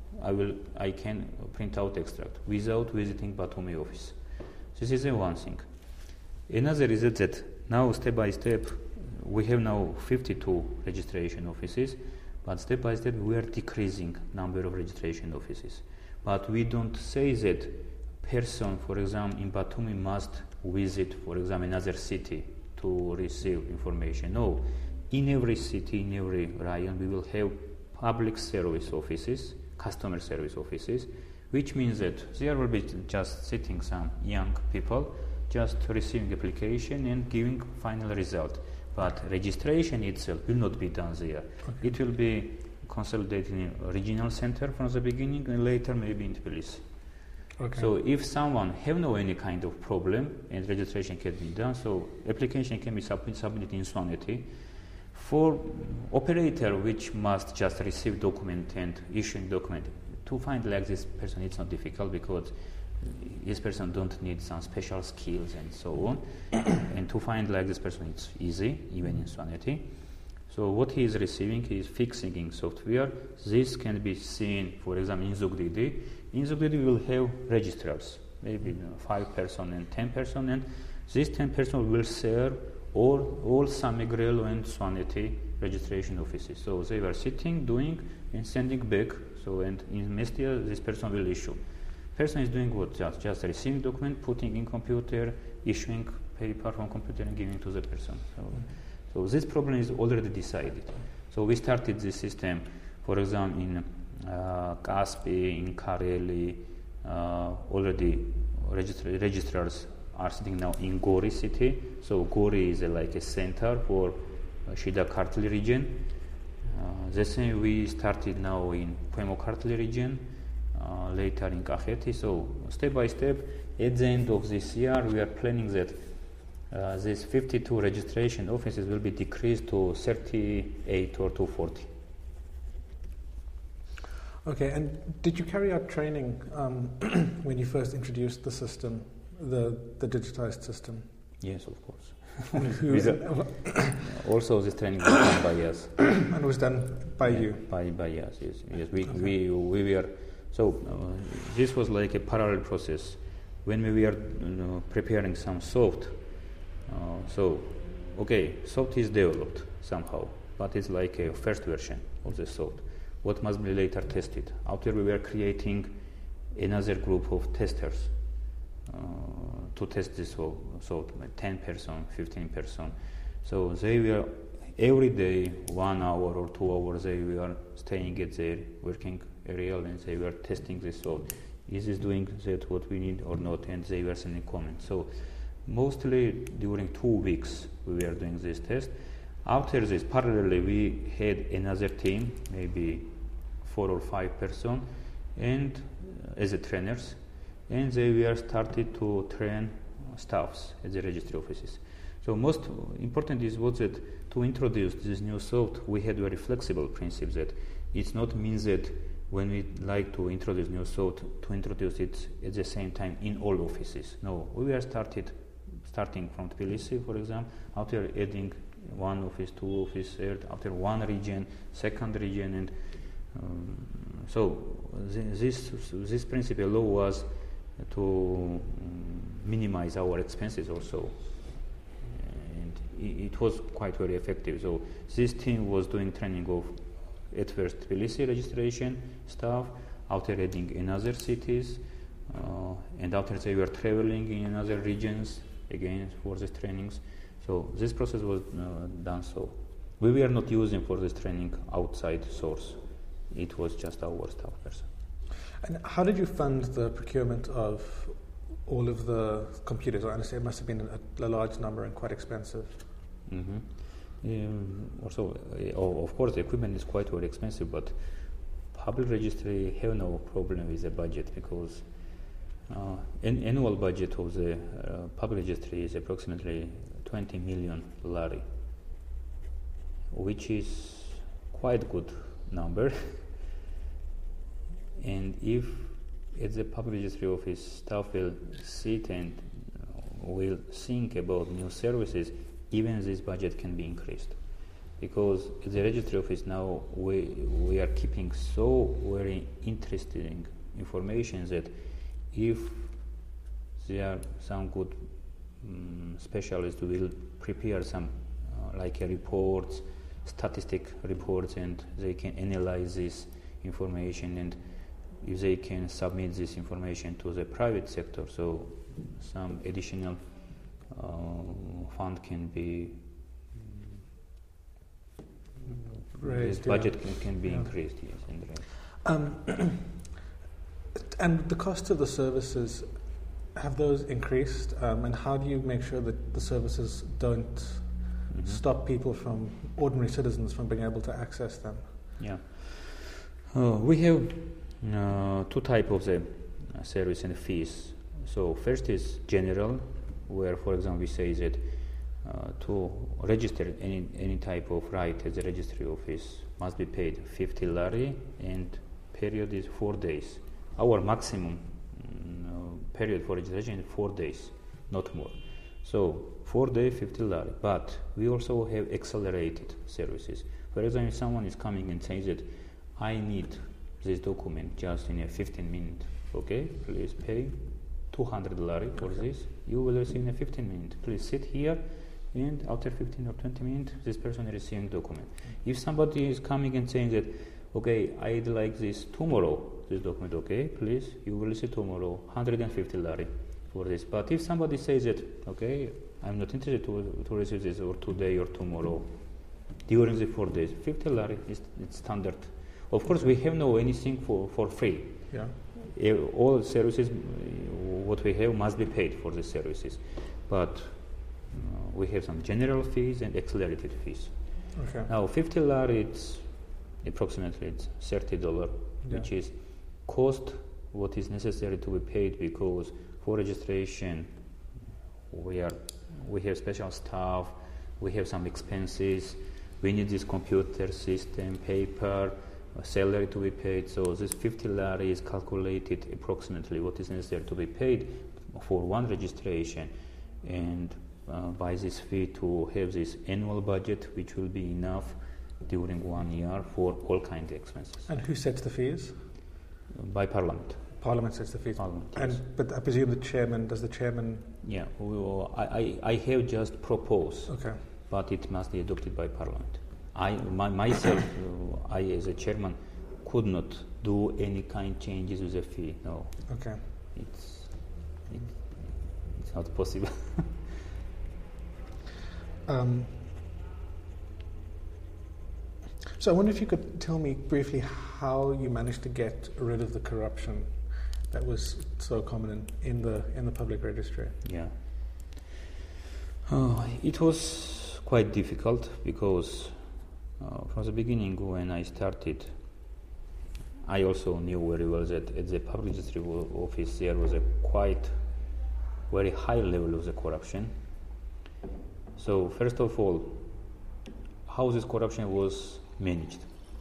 S2: I can print out extract without visiting Batumi office. This is one thing. Another is that now, step by step, we have now 52 registration offices, but step by step we are decreasing number of registration offices. But we don't say that person, for example, in Batumi must visit, for example, another city to receive information. No, in every city, in every rayon, we will have public service offices, customer service offices, which means that there will be just sitting some young people, just receiving application and giving final result. But registration itself will not be done there. Okay. It will be consolidated in a regional center from the beginning and later maybe in Tbilisi. Okay. So if someone have no any kind of problem and registration can be done, so application can be submitted in Svaneti. For operator which must just receive document and issuing document, to find like this person it's not difficult because this person don't need some special skills and so on. And to find like this person it's easy, even in Svaneti. So what he is receiving, he is fixing in software. This can be seen, for example, in Zugdidi. In Zugdidi we will have registrars, maybe 5 person and 10 person, and these 10 person will serve all San Miguel and Svaneti registration offices. So they were sitting, doing, and sending back. So, and in Mestia, this person will issue. Person is doing what? Just receiving document, putting in computer, issuing paper from computer and giving to the person. So this problem is already decided. So we started this system, for example, in Kaspi, in Kareli, already registrars are sitting now in Gori city. So Gori is like a center for Shida Kartli region. The same we started now in Poemo Kartli region, later in Kakheti. So step by step, at the end of this year, we are planning that these 52 registration offices will be decreased to 38 or to 40.
S1: Okay, and did you carry out training when you first introduced the system, the digitized system?
S2: Yes, of course. Also, this training was done by us.
S1: And was done by you?
S2: By us, yes. We were. So this was like a parallel process. When we were preparing some soft, soft is developed somehow, but it's like a first version of the soft. What must be later tested. After we were creating another group of testers to test this, so 10 person, 15 person. So they were every day 1 hour or 2 hours they were staying at their working area and they were testing this. So is this doing that what we need or not? And they were sending comments. So mostly during 2 weeks we were doing this test. After this, parallelly we had another team, maybe 4 or 5 person, and as a trainers, and they were started to train staffs at the registry offices. So most important is was that to introduce this new software, we had very flexible principles that it's not means that when we like to introduce new software, to introduce it at the same time in all offices. No, we were starting from Tbilisi, for example, after adding 1 office, 2 office, third, after 1 region, 2nd region, and so this principle allow us to minimize our expenses also, and it was quite very effective. So this team was doing training of at first Tbilisi registration staff, after adding in other cities, and after they were traveling in other regions again for these trainings. So this process was done. So we were not using for this training outside source. It was just our staff person.
S1: And how did you fund the procurement of all of the computers? I understand it must have been a large number and quite expensive.
S2: Also, of course, the equipment is quite very expensive, but public registry have no problem with the budget because an annual budget of the public registry is approximately 20 million lari, which is quite good number. And if at the public registry office staff will sit and will think about new services, even this budget can be increased. Because at the registry office now we are keeping so very interesting information that if there are some good specialists who will prepare some like reports, statistic reports, and they can analyze this information, and if they can submit this information to the private sector, so some additional fund can be
S1: raised.
S2: This budget can be increased, yes, and raised.
S1: And the cost of the services, have those increased? And how do you make sure that the services don't stop people from, ordinary citizens, from being able to access them?
S2: Yeah. We have 2 types of the service and fees. So first is general, where, for example, we say that to register any type of right at the registry office must be paid 50 lari, and period is 4 days. Our maximum period for registration is 4 days, not more. So 4 days, 50 lari. But we also have accelerated services. For example, if someone is coming and says that I need this document just in a 15 minutes, okay, please pay 200 lari for this. You will receive in a 15 minutes. Please sit here, and after 15 or 20 minutes, this person is receiving document. If somebody is coming and saying that, okay, I'd like this tomorrow, this document, okay, please, you will receive tomorrow 150 lari for this. But if somebody says that, okay, I'm not interested to receive this or today or tomorrow, during the 4 days, 50 lari is standard. Of course, we have no anything for free.
S1: Yeah.
S2: All services, what we have must be paid for the services. But we have some general fees and accelerated fees.
S1: Okay.
S2: Now, 50 lari, it's approximately $30, which is cost what is necessary to be paid, because for registration we have special staff, we have some expenses, we need this computer system, paper, salary to be paid. So this 50 lari is calculated approximately what is necessary to be paid for one registration, and by this fee to have this annual budget, which will be enough during 1 year for all kinds of expenses.
S1: And who sets the fees?
S2: By Parliament.
S1: Parliament sets the fees.
S2: Parliament, yes.
S1: But I presume does the chairman?
S2: Yeah, I have just proposed,
S1: Okay.
S2: but it must be adopted by Parliament. Myself, I as a chairman could not do any kind changes with the fee. No.
S1: Okay.
S2: It's it's not possible.
S1: So I wonder if you could tell me briefly how you managed to get rid of the corruption that was so common in the public registry.
S2: Yeah. It was quite difficult because from the beginning when I started, I also knew very well that at the public registry office there was a quite very high level of the corruption. So first of all, how this corruption was managed.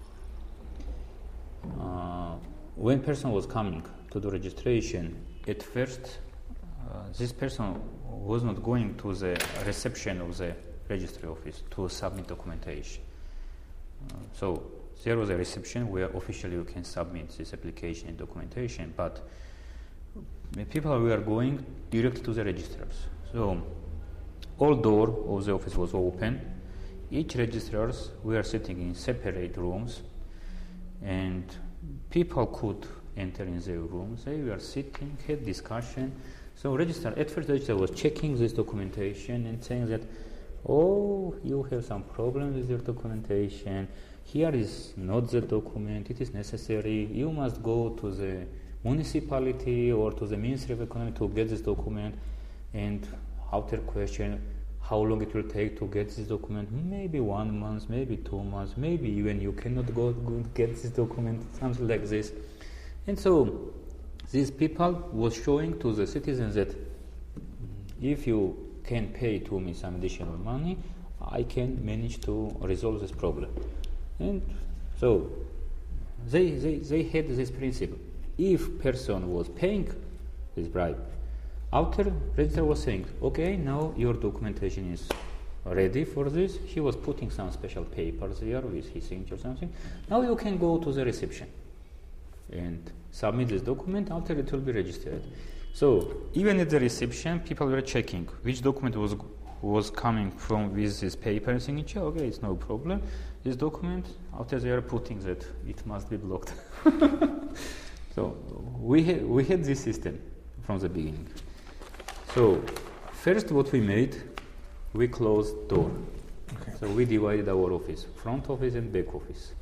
S2: When person was coming to the registration, at first this person was not going to the reception of the registry office to submit documentation. So there was a reception where officially you can submit this application and documentation, but people were going directly to the registrars. So all door of the office was open. Each registrars were sitting in separate rooms, and people could enter in their rooms. They were sitting, had discussion. So at first registrar was checking this documentation and saying that, oh, you have some problem with your documentation. Here is not the document. It is necessary. You must go to the municipality or to the Ministry of Economy to get this document. And after question, how long it will take to get this document? Maybe 1 month, maybe 2 months, maybe even you cannot go get this document, something like this. And so these people was showing to the citizens that if you can pay to me some additional money, I can manage to resolve this problem. And so they had this principle. If person was paying this bribe, after register was saying, okay, now your documentation is ready for this. He was putting some special papers there with his signature or something. Now you can go to the reception and submit this document. After it will be registered. So even at the reception, people were checking which document was coming from with this paper and signature. Okay, it's no problem. This document, after they are putting that, it must be blocked. So we had this system from the beginning. So first what we made, we closed door.
S1: Okay.
S2: So we divided our office, front office and back office.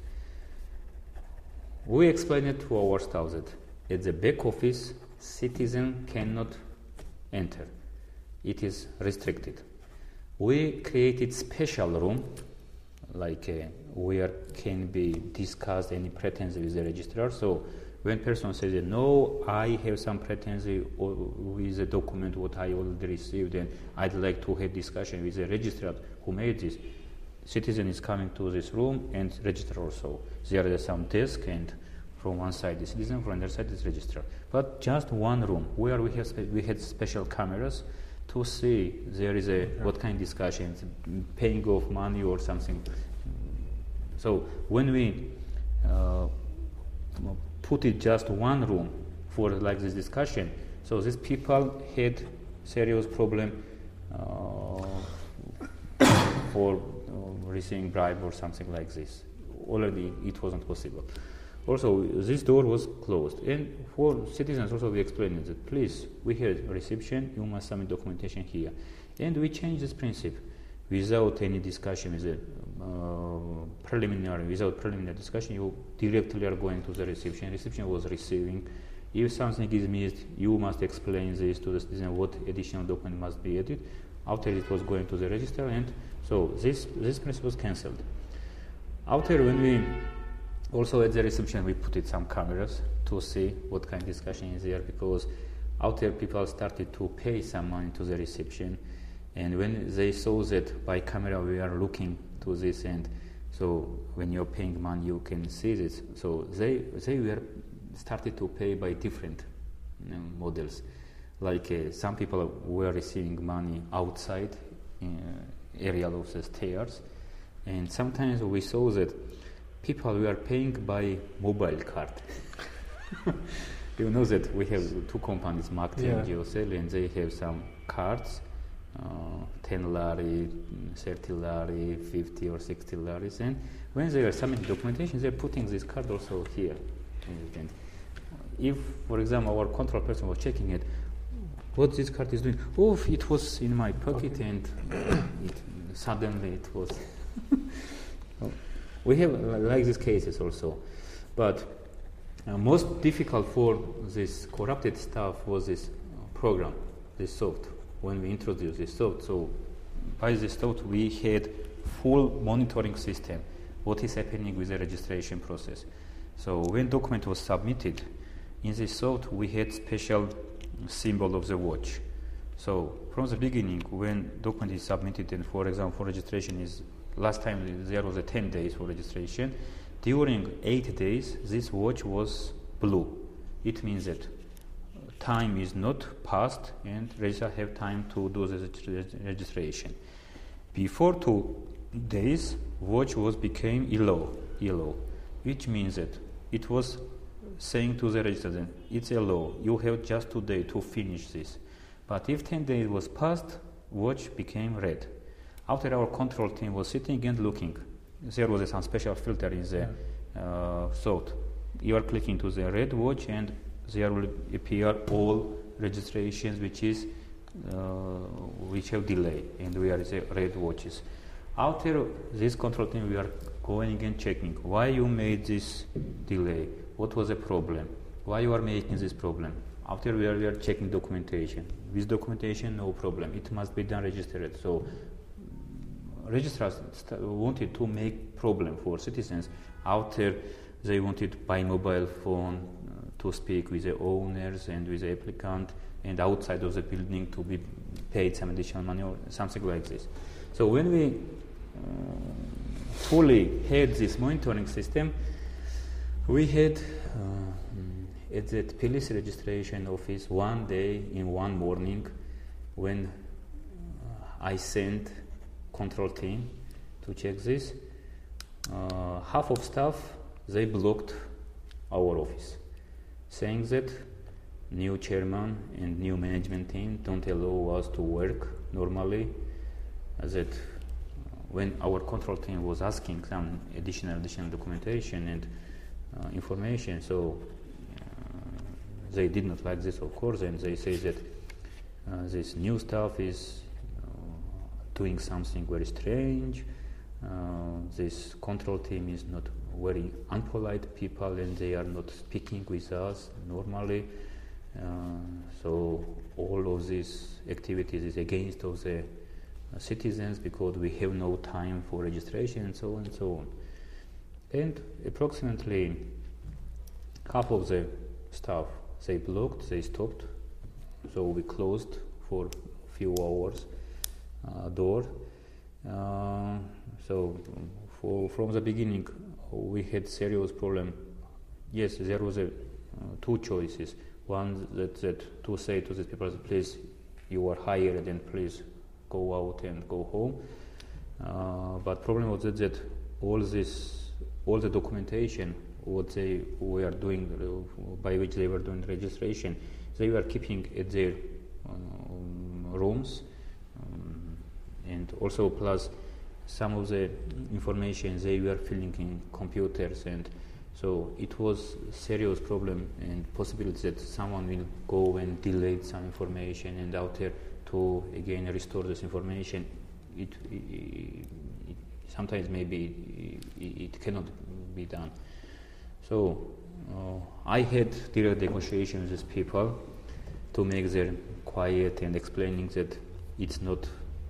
S2: We explained it to our staff that at the back office, citizen cannot enter. It is restricted. We created special room, like where can be discussed any pretense with the registrar. So when person says that, no, I have some pretense with the document what I already received and I'd like to have discussion with the registrar who made this, citizen is coming to this room and registrar also. There is some desk and from one side the citizen, from the other side is registrar. But just one room where we had special cameras to see there is what kind of discussion, paying of money or something. So when we put it just one room for like this discussion, so these people had serious problem for receiving bribe or something like this. Already it wasn't possible. Also, this door was closed. And for citizens also we explained that, please, we have reception, you must submit documentation here. And we changed this principle. Without any discussion with the without preliminary discussion, you directly are going to the reception. Reception was receiving. If something is missed, you must explain this to the citizen, what additional document must be added. After it was going to the register, and so this principle was cancelled. After, when we also at the reception, we put some cameras to see what kind of discussion is there, because after people started to pay some money to the reception, and when they saw that by camera we are looking to this, and so when you're paying money you can see this, so they were started to pay by different models. Like some people were receiving money outside area of the stairs, and sometimes we saw that people were paying by mobile card. You know that we have two companies, Makti and Geocell, and they have some cards, 10 lari, 30 lari, 50 or 60 laris, and when they are submitting documentation, they're putting this card also here. And if, for example, our control person was checking it, what this card is doing. Oh, it was in my pocket and suddenly it was. We have like these cases also. But most difficult for this corrupted stuff was this program, this soft, when we introduced this soft. So by this soft we had full monitoring system, what is happening with the registration process. So when document was submitted, in this soft we had special symbol of the watch. So from the beginning, when document is submitted, and for example for registration is, last time there was a 10 days for registration, during 8 days this watch was blue. It means that time is not passed and registrars have time to do the registration. Before 2 days, watch was became yellow, which means that it was saying to the registrar, it's yellow, you have just 2 days to finish this. But if 10 days was passed, watch became red. After our control team was sitting and looking, there was some special filter in the thought. You are clicking to the red watch and there will appear all registrations which have delay, and we are the red watches. After this control team, we are going and checking why you made this delay, what was the problem, why you are making this problem. After we are checking documentation. With documentation, no problem. It must be done registered. So registrars wanted to make problem for citizens. After they wanted by mobile phone to speak with the owners and with the applicant, and outside of the building to be paid some additional money or something like this. So when we fully had this monitoring system, we had at the Tbilisi registration office one day in one morning when I sent control team to check this, half of staff, they blocked our office, saying that new chairman and new management team don't allow us to work normally, that when our control team was asking some additional documentation and information, so they did not like this, of course, and they say that this new staff is doing something very strange. This control team is not very unpolite people, and they are not speaking with us normally. So all of these activities is against of the citizens because we have no time for registration and so on and so on. And approximately half of the staff, they blocked, they stopped. So we closed for a few hours door. So from the beginning, we had serious problem. Yes, there was two choices. One that to say to these people, please, you are hired and please go out and go home. But problem was that all the documentation what they were doing, by which they were doing registration, they were keeping at their rooms, and also plus some of the information they were filling in computers, and so it was a serious problem and possibility that someone will go and delete some information and out there to again restore this information. It sometimes maybe it cannot be done. So I had direct negotiations with people to make them quiet and explaining that it's not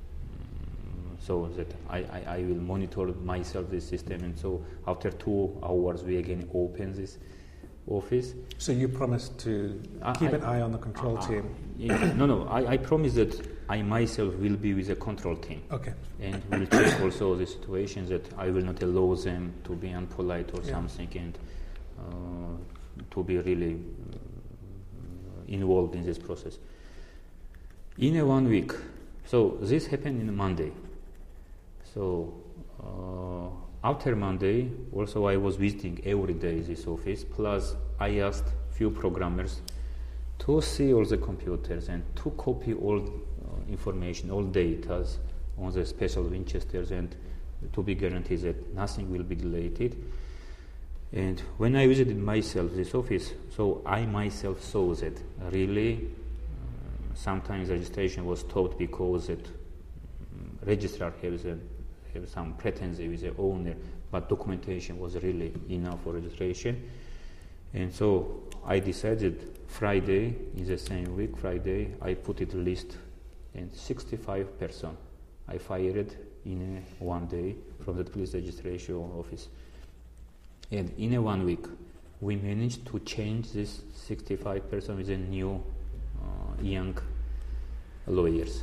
S2: so that I will monitor myself this system, and so after 2 hours we again open this office.
S1: So you promised to keep an eye on the control team?
S2: Yeah, no, I promise that I myself will be with the control team.
S1: Okay.
S2: And will check also the situations that I will not allow them to be unpolite or something, and to be really involved in this process. In a 1 week, so this happened in Monday. So after Monday, also I was visiting every day this office, plus I asked few programmers to see all the computers and to copy all information, all data on the special Winchesters, and to be guaranteed that nothing will be deleted. And when I visited myself this office, so I myself saw that really sometimes registration was stopped because it registrar have some pretension with the owner, but documentation was really enough for registration. And so I decided Friday, in the same week, Friday, I put it list, and 65 person I fired in one day from the police registration office. And in 1 week, we managed to change this 65 person with a new young lawyers.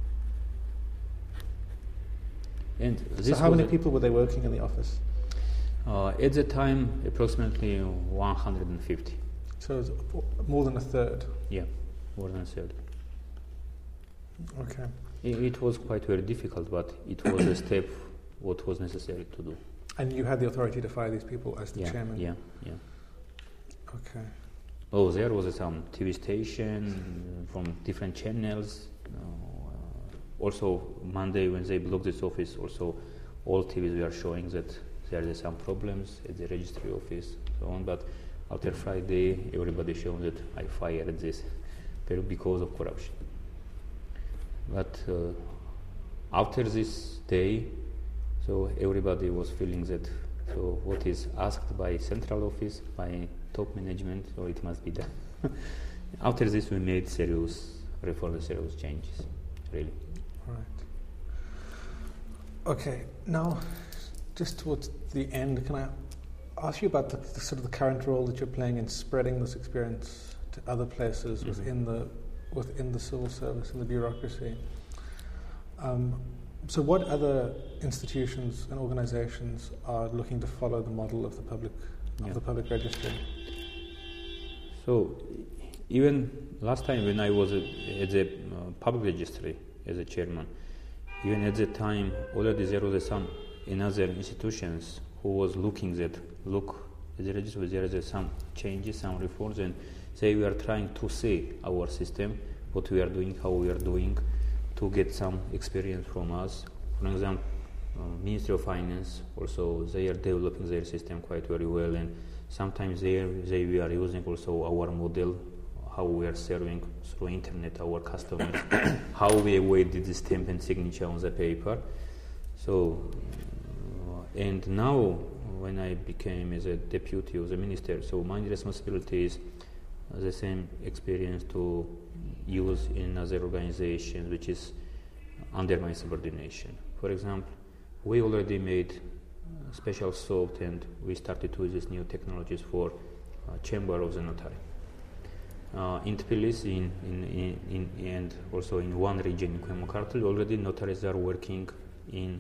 S2: And this
S1: so how many people were they working in the office?
S2: At the time, approximately 150.
S1: So it was more than a third?
S2: Yeah, more than a third.
S1: Okay.
S2: It was quite very difficult, but it was a step what was necessary to do.
S1: And you had the authority to fire these people as the chairman?
S2: Yeah.
S1: Okay.
S2: Oh, there was some TV station from different channels. Also, Monday when they blocked this office, also all TVs were showing that there are some problems at the registry office, so on. But after Friday, everybody showed that I fired this because of corruption. But after this day, so everybody was feeling that so what is asked by central office, by top management, so it must be done. After this, we made serious reforms, serious changes, really.
S1: Right. Okay, now just towards the end, can I ask you about the sort of the current role that you're playing in spreading this experience to other places within the civil service and the bureaucracy? So what other institutions and organizations are looking to follow the model of the public registry?
S2: So even last time when I was at the public registry as a chairman, even at the time already there was some another institutions who was looking at the registry, there is some changes, some reforms, and they were trying to see our system, what we are doing, how we are doing, to get some experience from us. For example, Ministry of Finance also, they are developing their system quite very well, and sometimes we are using also our model, how we are serving through internet our customers, how we avoided the stamp and signature on the paper. So, and now when I became as a deputy of the minister, so my responsibility is the same experience to use in other organizations which is under my subordination. For example, we already made special software and we started to use these new technologies for chamber of the notary. In Tbilisi and also in one region in Kuymakhartli, already notaries are working in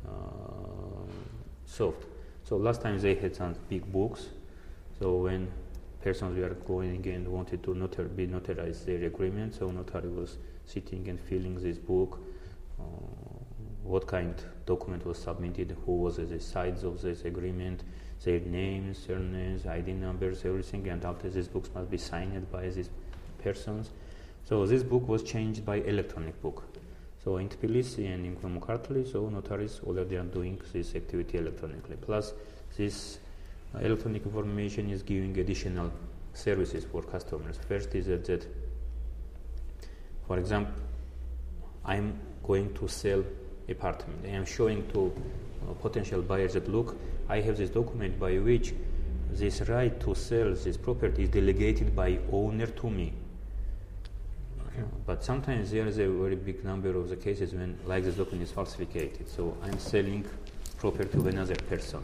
S2: soft. So last time they had some big books, so when persons were going and wanted to notarize their agreement, so notary was sitting and filling this book, what kind of document was submitted, who was the sides of this agreement, their names, surnames, ID numbers, everything, and after these books must be signed by these persons. So this book was changed by electronic book. So in Tbilisi and in Kuymakhartli, so notaries already are doing this activity electronically. Plus, this electronic information is giving additional services for customers. First is that for example, I'm going to sell apartment. I am showing to potential buyers that look, I have this document by which this right to sell this property is delegated by owner to me. But sometimes there is a very big number of the cases when like this document is falsified. So I'm selling property to another person.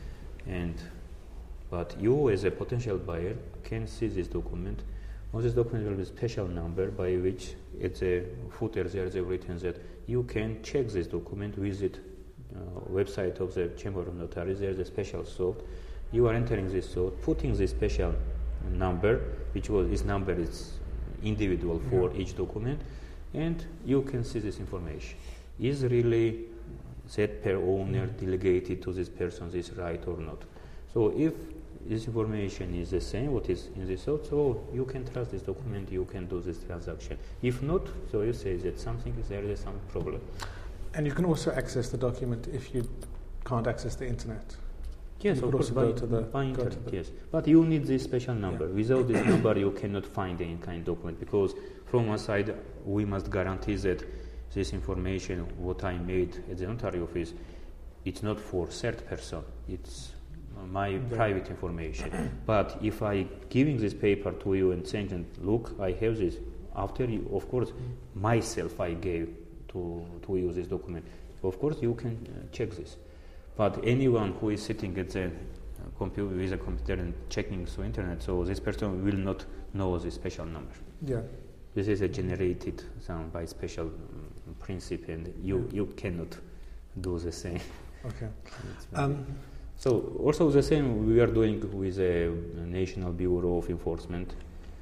S2: But you as a potential buyer can see this document. On this document there will be a special number by which at the footer there is written that you can check this document, visit website of the Chamber of Notaries, there is a special soft. You are entering this soft, putting this special number, this number is individual for each document, and you can see this information. Is really that per owner delegated to this person this right or not? So if this information is the same, what is in this soft, so you can trust this document, you can do this transaction. If not, so you say that there is some problem.
S1: And you can also access the document if you can't access the internet.
S2: Yes,
S1: you
S2: of
S1: could
S2: course,
S1: also go to the
S2: internet,
S1: go to the,
S2: yes. But you need this special number.
S1: Yeah.
S2: Without this number, you cannot find any kind of document, because from one side, we must guarantee that this information, what I made at the notary office, it's not for third person. It's my private information. But if I giving this paper to you and saying, look, I have this, after you, of course, myself I gave to you this document. Of course, you can check this. But anyone who is sitting at the computer with a computer and checking through internet, so this person will not know this special number.
S1: Yeah.
S2: This is a generated by special principle, and you cannot do the same.
S1: Okay.
S2: So also the same we are doing with the National Bureau of Enforcement.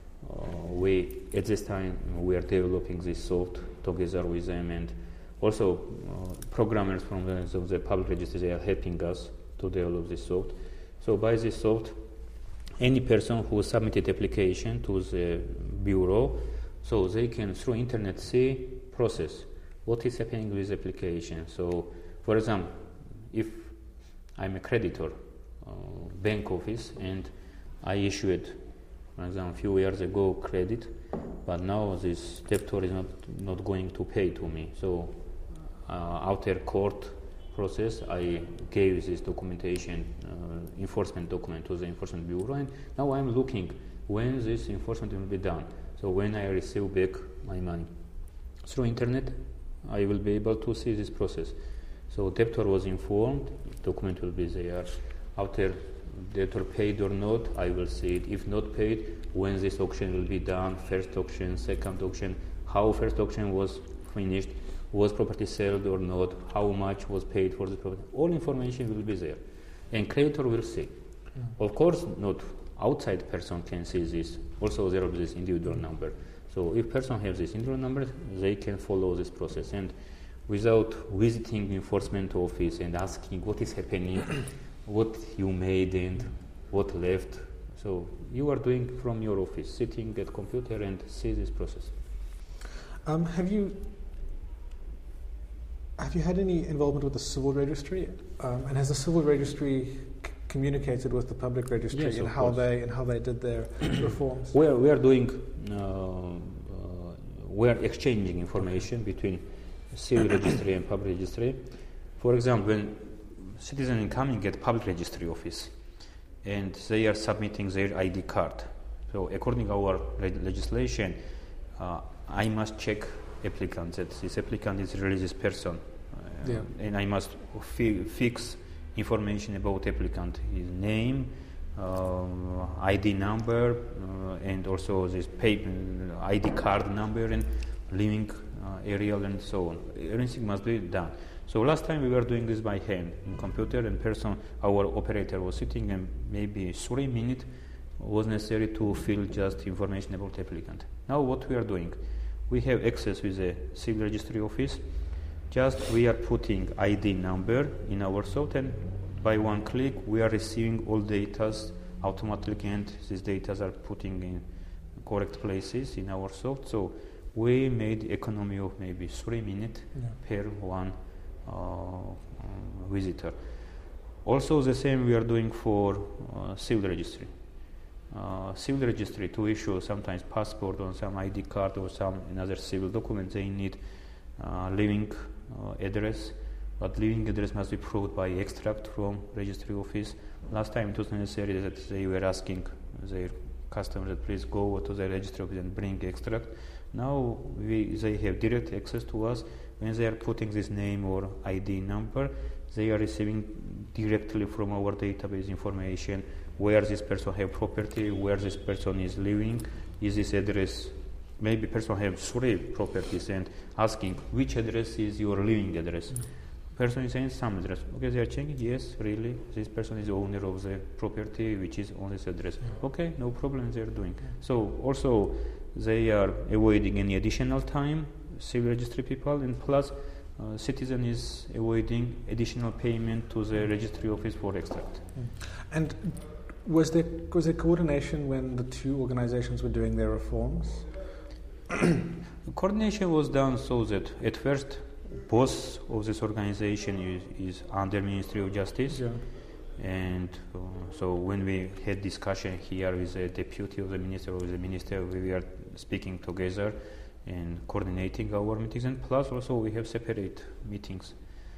S2: We at this time we are developing this soft together with them, and also programmers from the public registry, they are helping us to develop this soft. So by this soft, any person who submitted application to the bureau, so they can through internet see process what is happening with the application. So for example, if I'm a creditor, bank office, and I issued, for example, a few years ago credit, but now this debtor is not going to pay to me. So after court process, I gave this documentation, enforcement document to the enforcement bureau, and now I'm looking when this enforcement will be done. So when I receive back my money through internet, I will be able to see this process. So debtor was informed, document will be there. After debtor paid or not, I will see it. If not paid, when this auction will be done, first auction, second auction, how first auction was finished, was property sold or not, how much was paid for the property. All information will be there. And creditor will see. Of course, not outside person can see this. Also there will be this individual number. So if person has this individual number, they can follow this process. And without visiting enforcement office and asking what is happening, what you made and what left. So you are doing from your office, sitting at computer and see this process.
S1: Have you had any involvement with the civil registry? And has the civil registry communicated with the public registry,
S2: yes,
S1: and how they did their reforms?
S2: We are doing. We are exchanging information between civil registry and public registry. For example, when citizens incoming at public registry office and they are submitting their ID card. So according to our legislation, I must check applicant that this applicant is really this person, and I must fix information about applicant, his name, ID number, and also this ID card number and living aerial and so on. Everything must be done. So last time we were doing this by hand in computer, and our operator was sitting, and maybe 3 minutes was necessary to fill just information about the applicant. Now what we are doing, we have access with the civil registry office. Just we are putting ID number in our software, and by one click we are receiving all data automatically, and these data are putting in correct places in our software. So we made economy of maybe 3 minutes per one visitor. Also the same we are doing for civil registry. Civil registry to issue sometimes passport or some ID card or some another civil document, they need living address, but living address must be proved by extract from registry office. Last time it was necessary that they were asking their customers that please go to the registry office and bring extract. Now they have direct access to us. When they are putting this name or ID number, they are receiving directly from our database information where this person have property, where this person is living, is this address. Maybe person have 3 properties and asking which address is your living address. Person is saying some address. Okay, they are checking, yes, really, this person is the owner of the property which is on this address. Okay, no problem, they are doing. So also they are avoiding any additional time, civil registry people, and plus citizen is avoiding additional payment to the registry office for extract.
S1: And was there coordination when the two organizations were doing their reforms?
S2: Coordination was done so that at first both of this organization is under Ministry of Justice, And so when we had discussion here with the deputy of the minister or the minister, we were speaking together and coordinating our meetings. And plus also we have separate meetings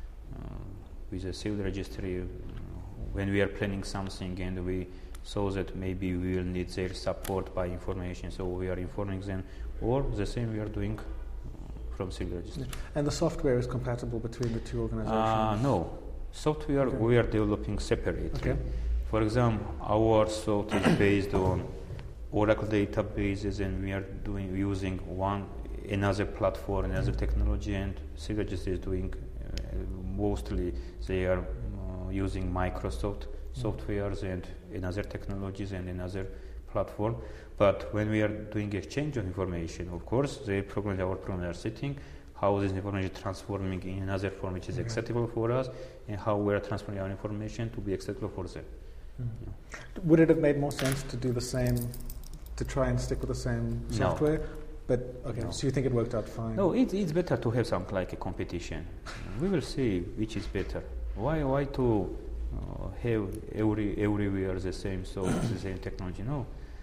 S2: with the civil registry when we are planning something and we saw that maybe we will need their support by information. So we are informing them, or the same we are doing from civil registry.
S1: And the software is compatible between the two organizations?
S2: No. Software we are developing separately.
S1: Okay.
S2: For example, our software is based on Oracle databases, and we are using another platform, another technology, and civil registry is doing mostly they are using Microsoft softwares and another technologies and another platform. But when we are doing exchange of information, of course, our programs are sitting, how this information is transforming in another form which is acceptable for us, and how we are transferring our information to be acceptable for them.
S1: Would it have made more sense to do the same, to try and stick with the same software?
S2: No.
S1: But okay,
S2: No.
S1: so you think it worked out fine?
S2: No, it's better to have some like a competition. We will see which is better. Why to have everywhere the same the same technology? No.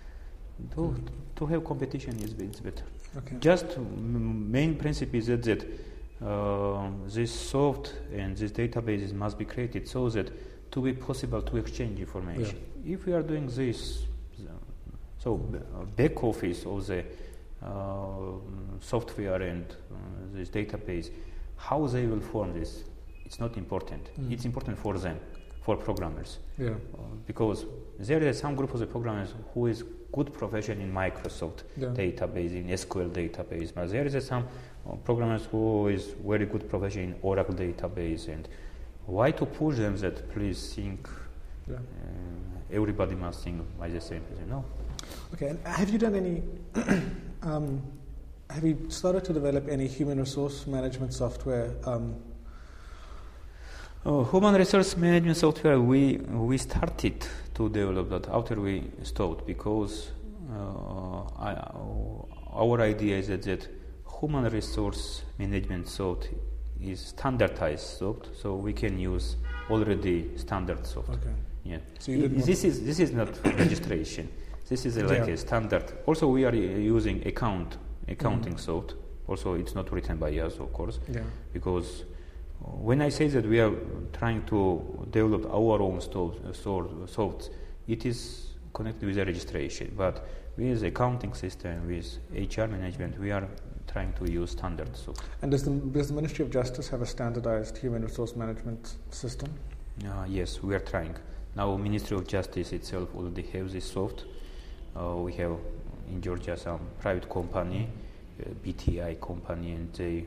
S2: To have competition it's better.
S1: Okay.
S2: Just main principle is that this soft and these databases must be created so that to be possible to exchange information. Yeah. If we are doing this, so back office of the software and this database, how they will form this, it's not important. It's important for them, for programmers.
S1: Yeah.
S2: Because there is some group of the programmers who is good profession in Microsoft database, in SQL database, but there is some programmers who is very good profession in Oracle database. And why to push them that please think everybody must think by the same person? No.
S1: Okay, and have you done any have you started to develop any human resource management software?
S2: Human resource management software, we started to develop that after we stopped, because our idea is that human resource management software is standardized software, so we can use already standard software.
S1: Okay.
S2: Yeah.
S1: So
S2: this is not registration. This is like a standard. Also, we are using accounting software. Also, it's not written by us, of course, because when I say that we are trying to develop our own software, it is connected with the registration. But with the accounting system, with HR management, we are trying to use standard software.
S1: And does the Ministry of Justice have a standardized human resource management system?
S2: Yes, we are trying. Now, Ministry of Justice itself already has this software. We have in Georgia some private company, BTI company, and they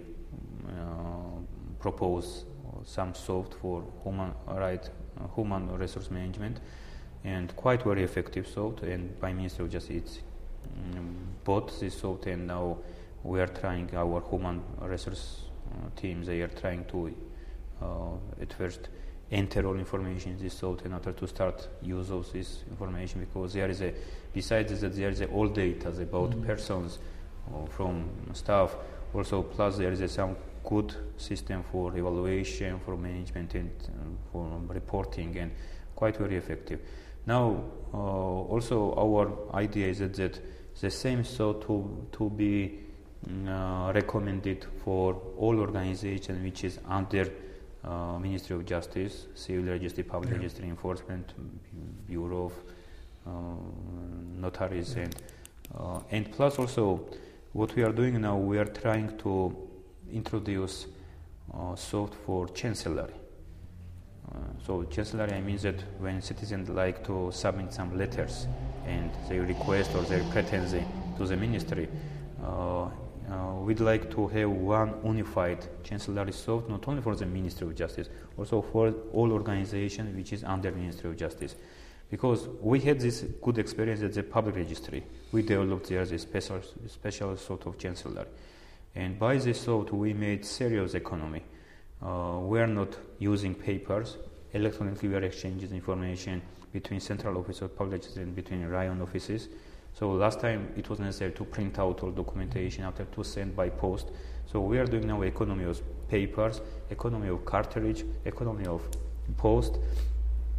S2: propose some software for human resource management, and quite very effective software. And by Ministry of Justice bought this software, and now we are trying, our human resource teams, they are trying to at first enter all information in this software in order to start use of this information, because there is besides that there is all data about persons from staff, also plus there is some good system for evaluation, for management, and for reporting, and quite very effective. Now also our idea is that the same software to be recommended for all organizations which is under Ministry of Justice, Civil Registry, Public Registry, Enforcement Bureau of Notaries, and plus also what we are doing now, we are trying to introduce software for chancellery. So chancellery, I mean that when citizens like to submit some letters and they request or they pretend to the ministry, we'd like to have one unified chancellery software, not only for the Ministry of Justice, also for all organizations which is under Ministry of Justice. Because we had this good experience at the Public Registry. We developed there a special sort of chancellery. And by this software we made serious economy. We are not using papers. Electronically we are exchanging information between central office of public registry and between Ryan offices. So last time it was necessary to print out all documentation after to send by post. So we are doing now economy of papers, economy of cartridge, economy of post,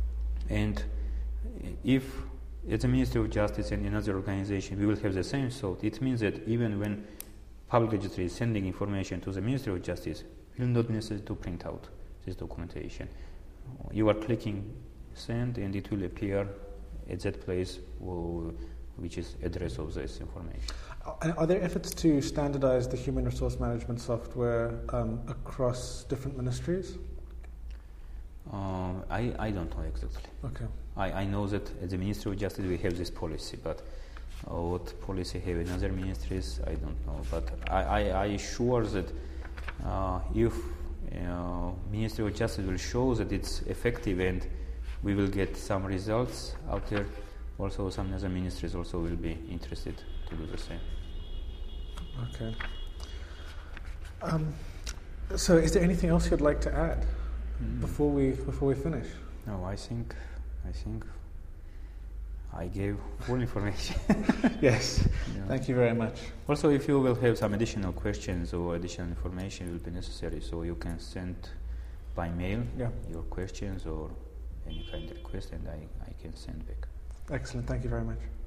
S2: And if at the Ministry of Justice and another organization we will have the same thought, it means that even when public registry is sending information to the Ministry of Justice, we will not necessarily to print out this documentation. You are clicking send and it will appear at that place which is address of this information.
S1: And are there efforts to standardize the human resource management software across different ministries?
S2: I don't know exactly.
S1: Okay.
S2: I know that at the Ministry of Justice we have this policy, but what policy have in other ministries, I don't know. But I sure that if Ministry of Justice will show that it's effective and we will get some results out there, also some other ministries also will be interested to do the same.
S1: Okay. So is there anything else you'd like to add before we finish?
S2: No, I think I gave full information.
S1: Yes.
S2: Yeah.
S1: Thank you very much.
S2: Also, if you will have some additional questions or additional information will be necessary, so you can send by mail your questions or any kind of request, and I can send back.
S1: Excellent. Thank you very much.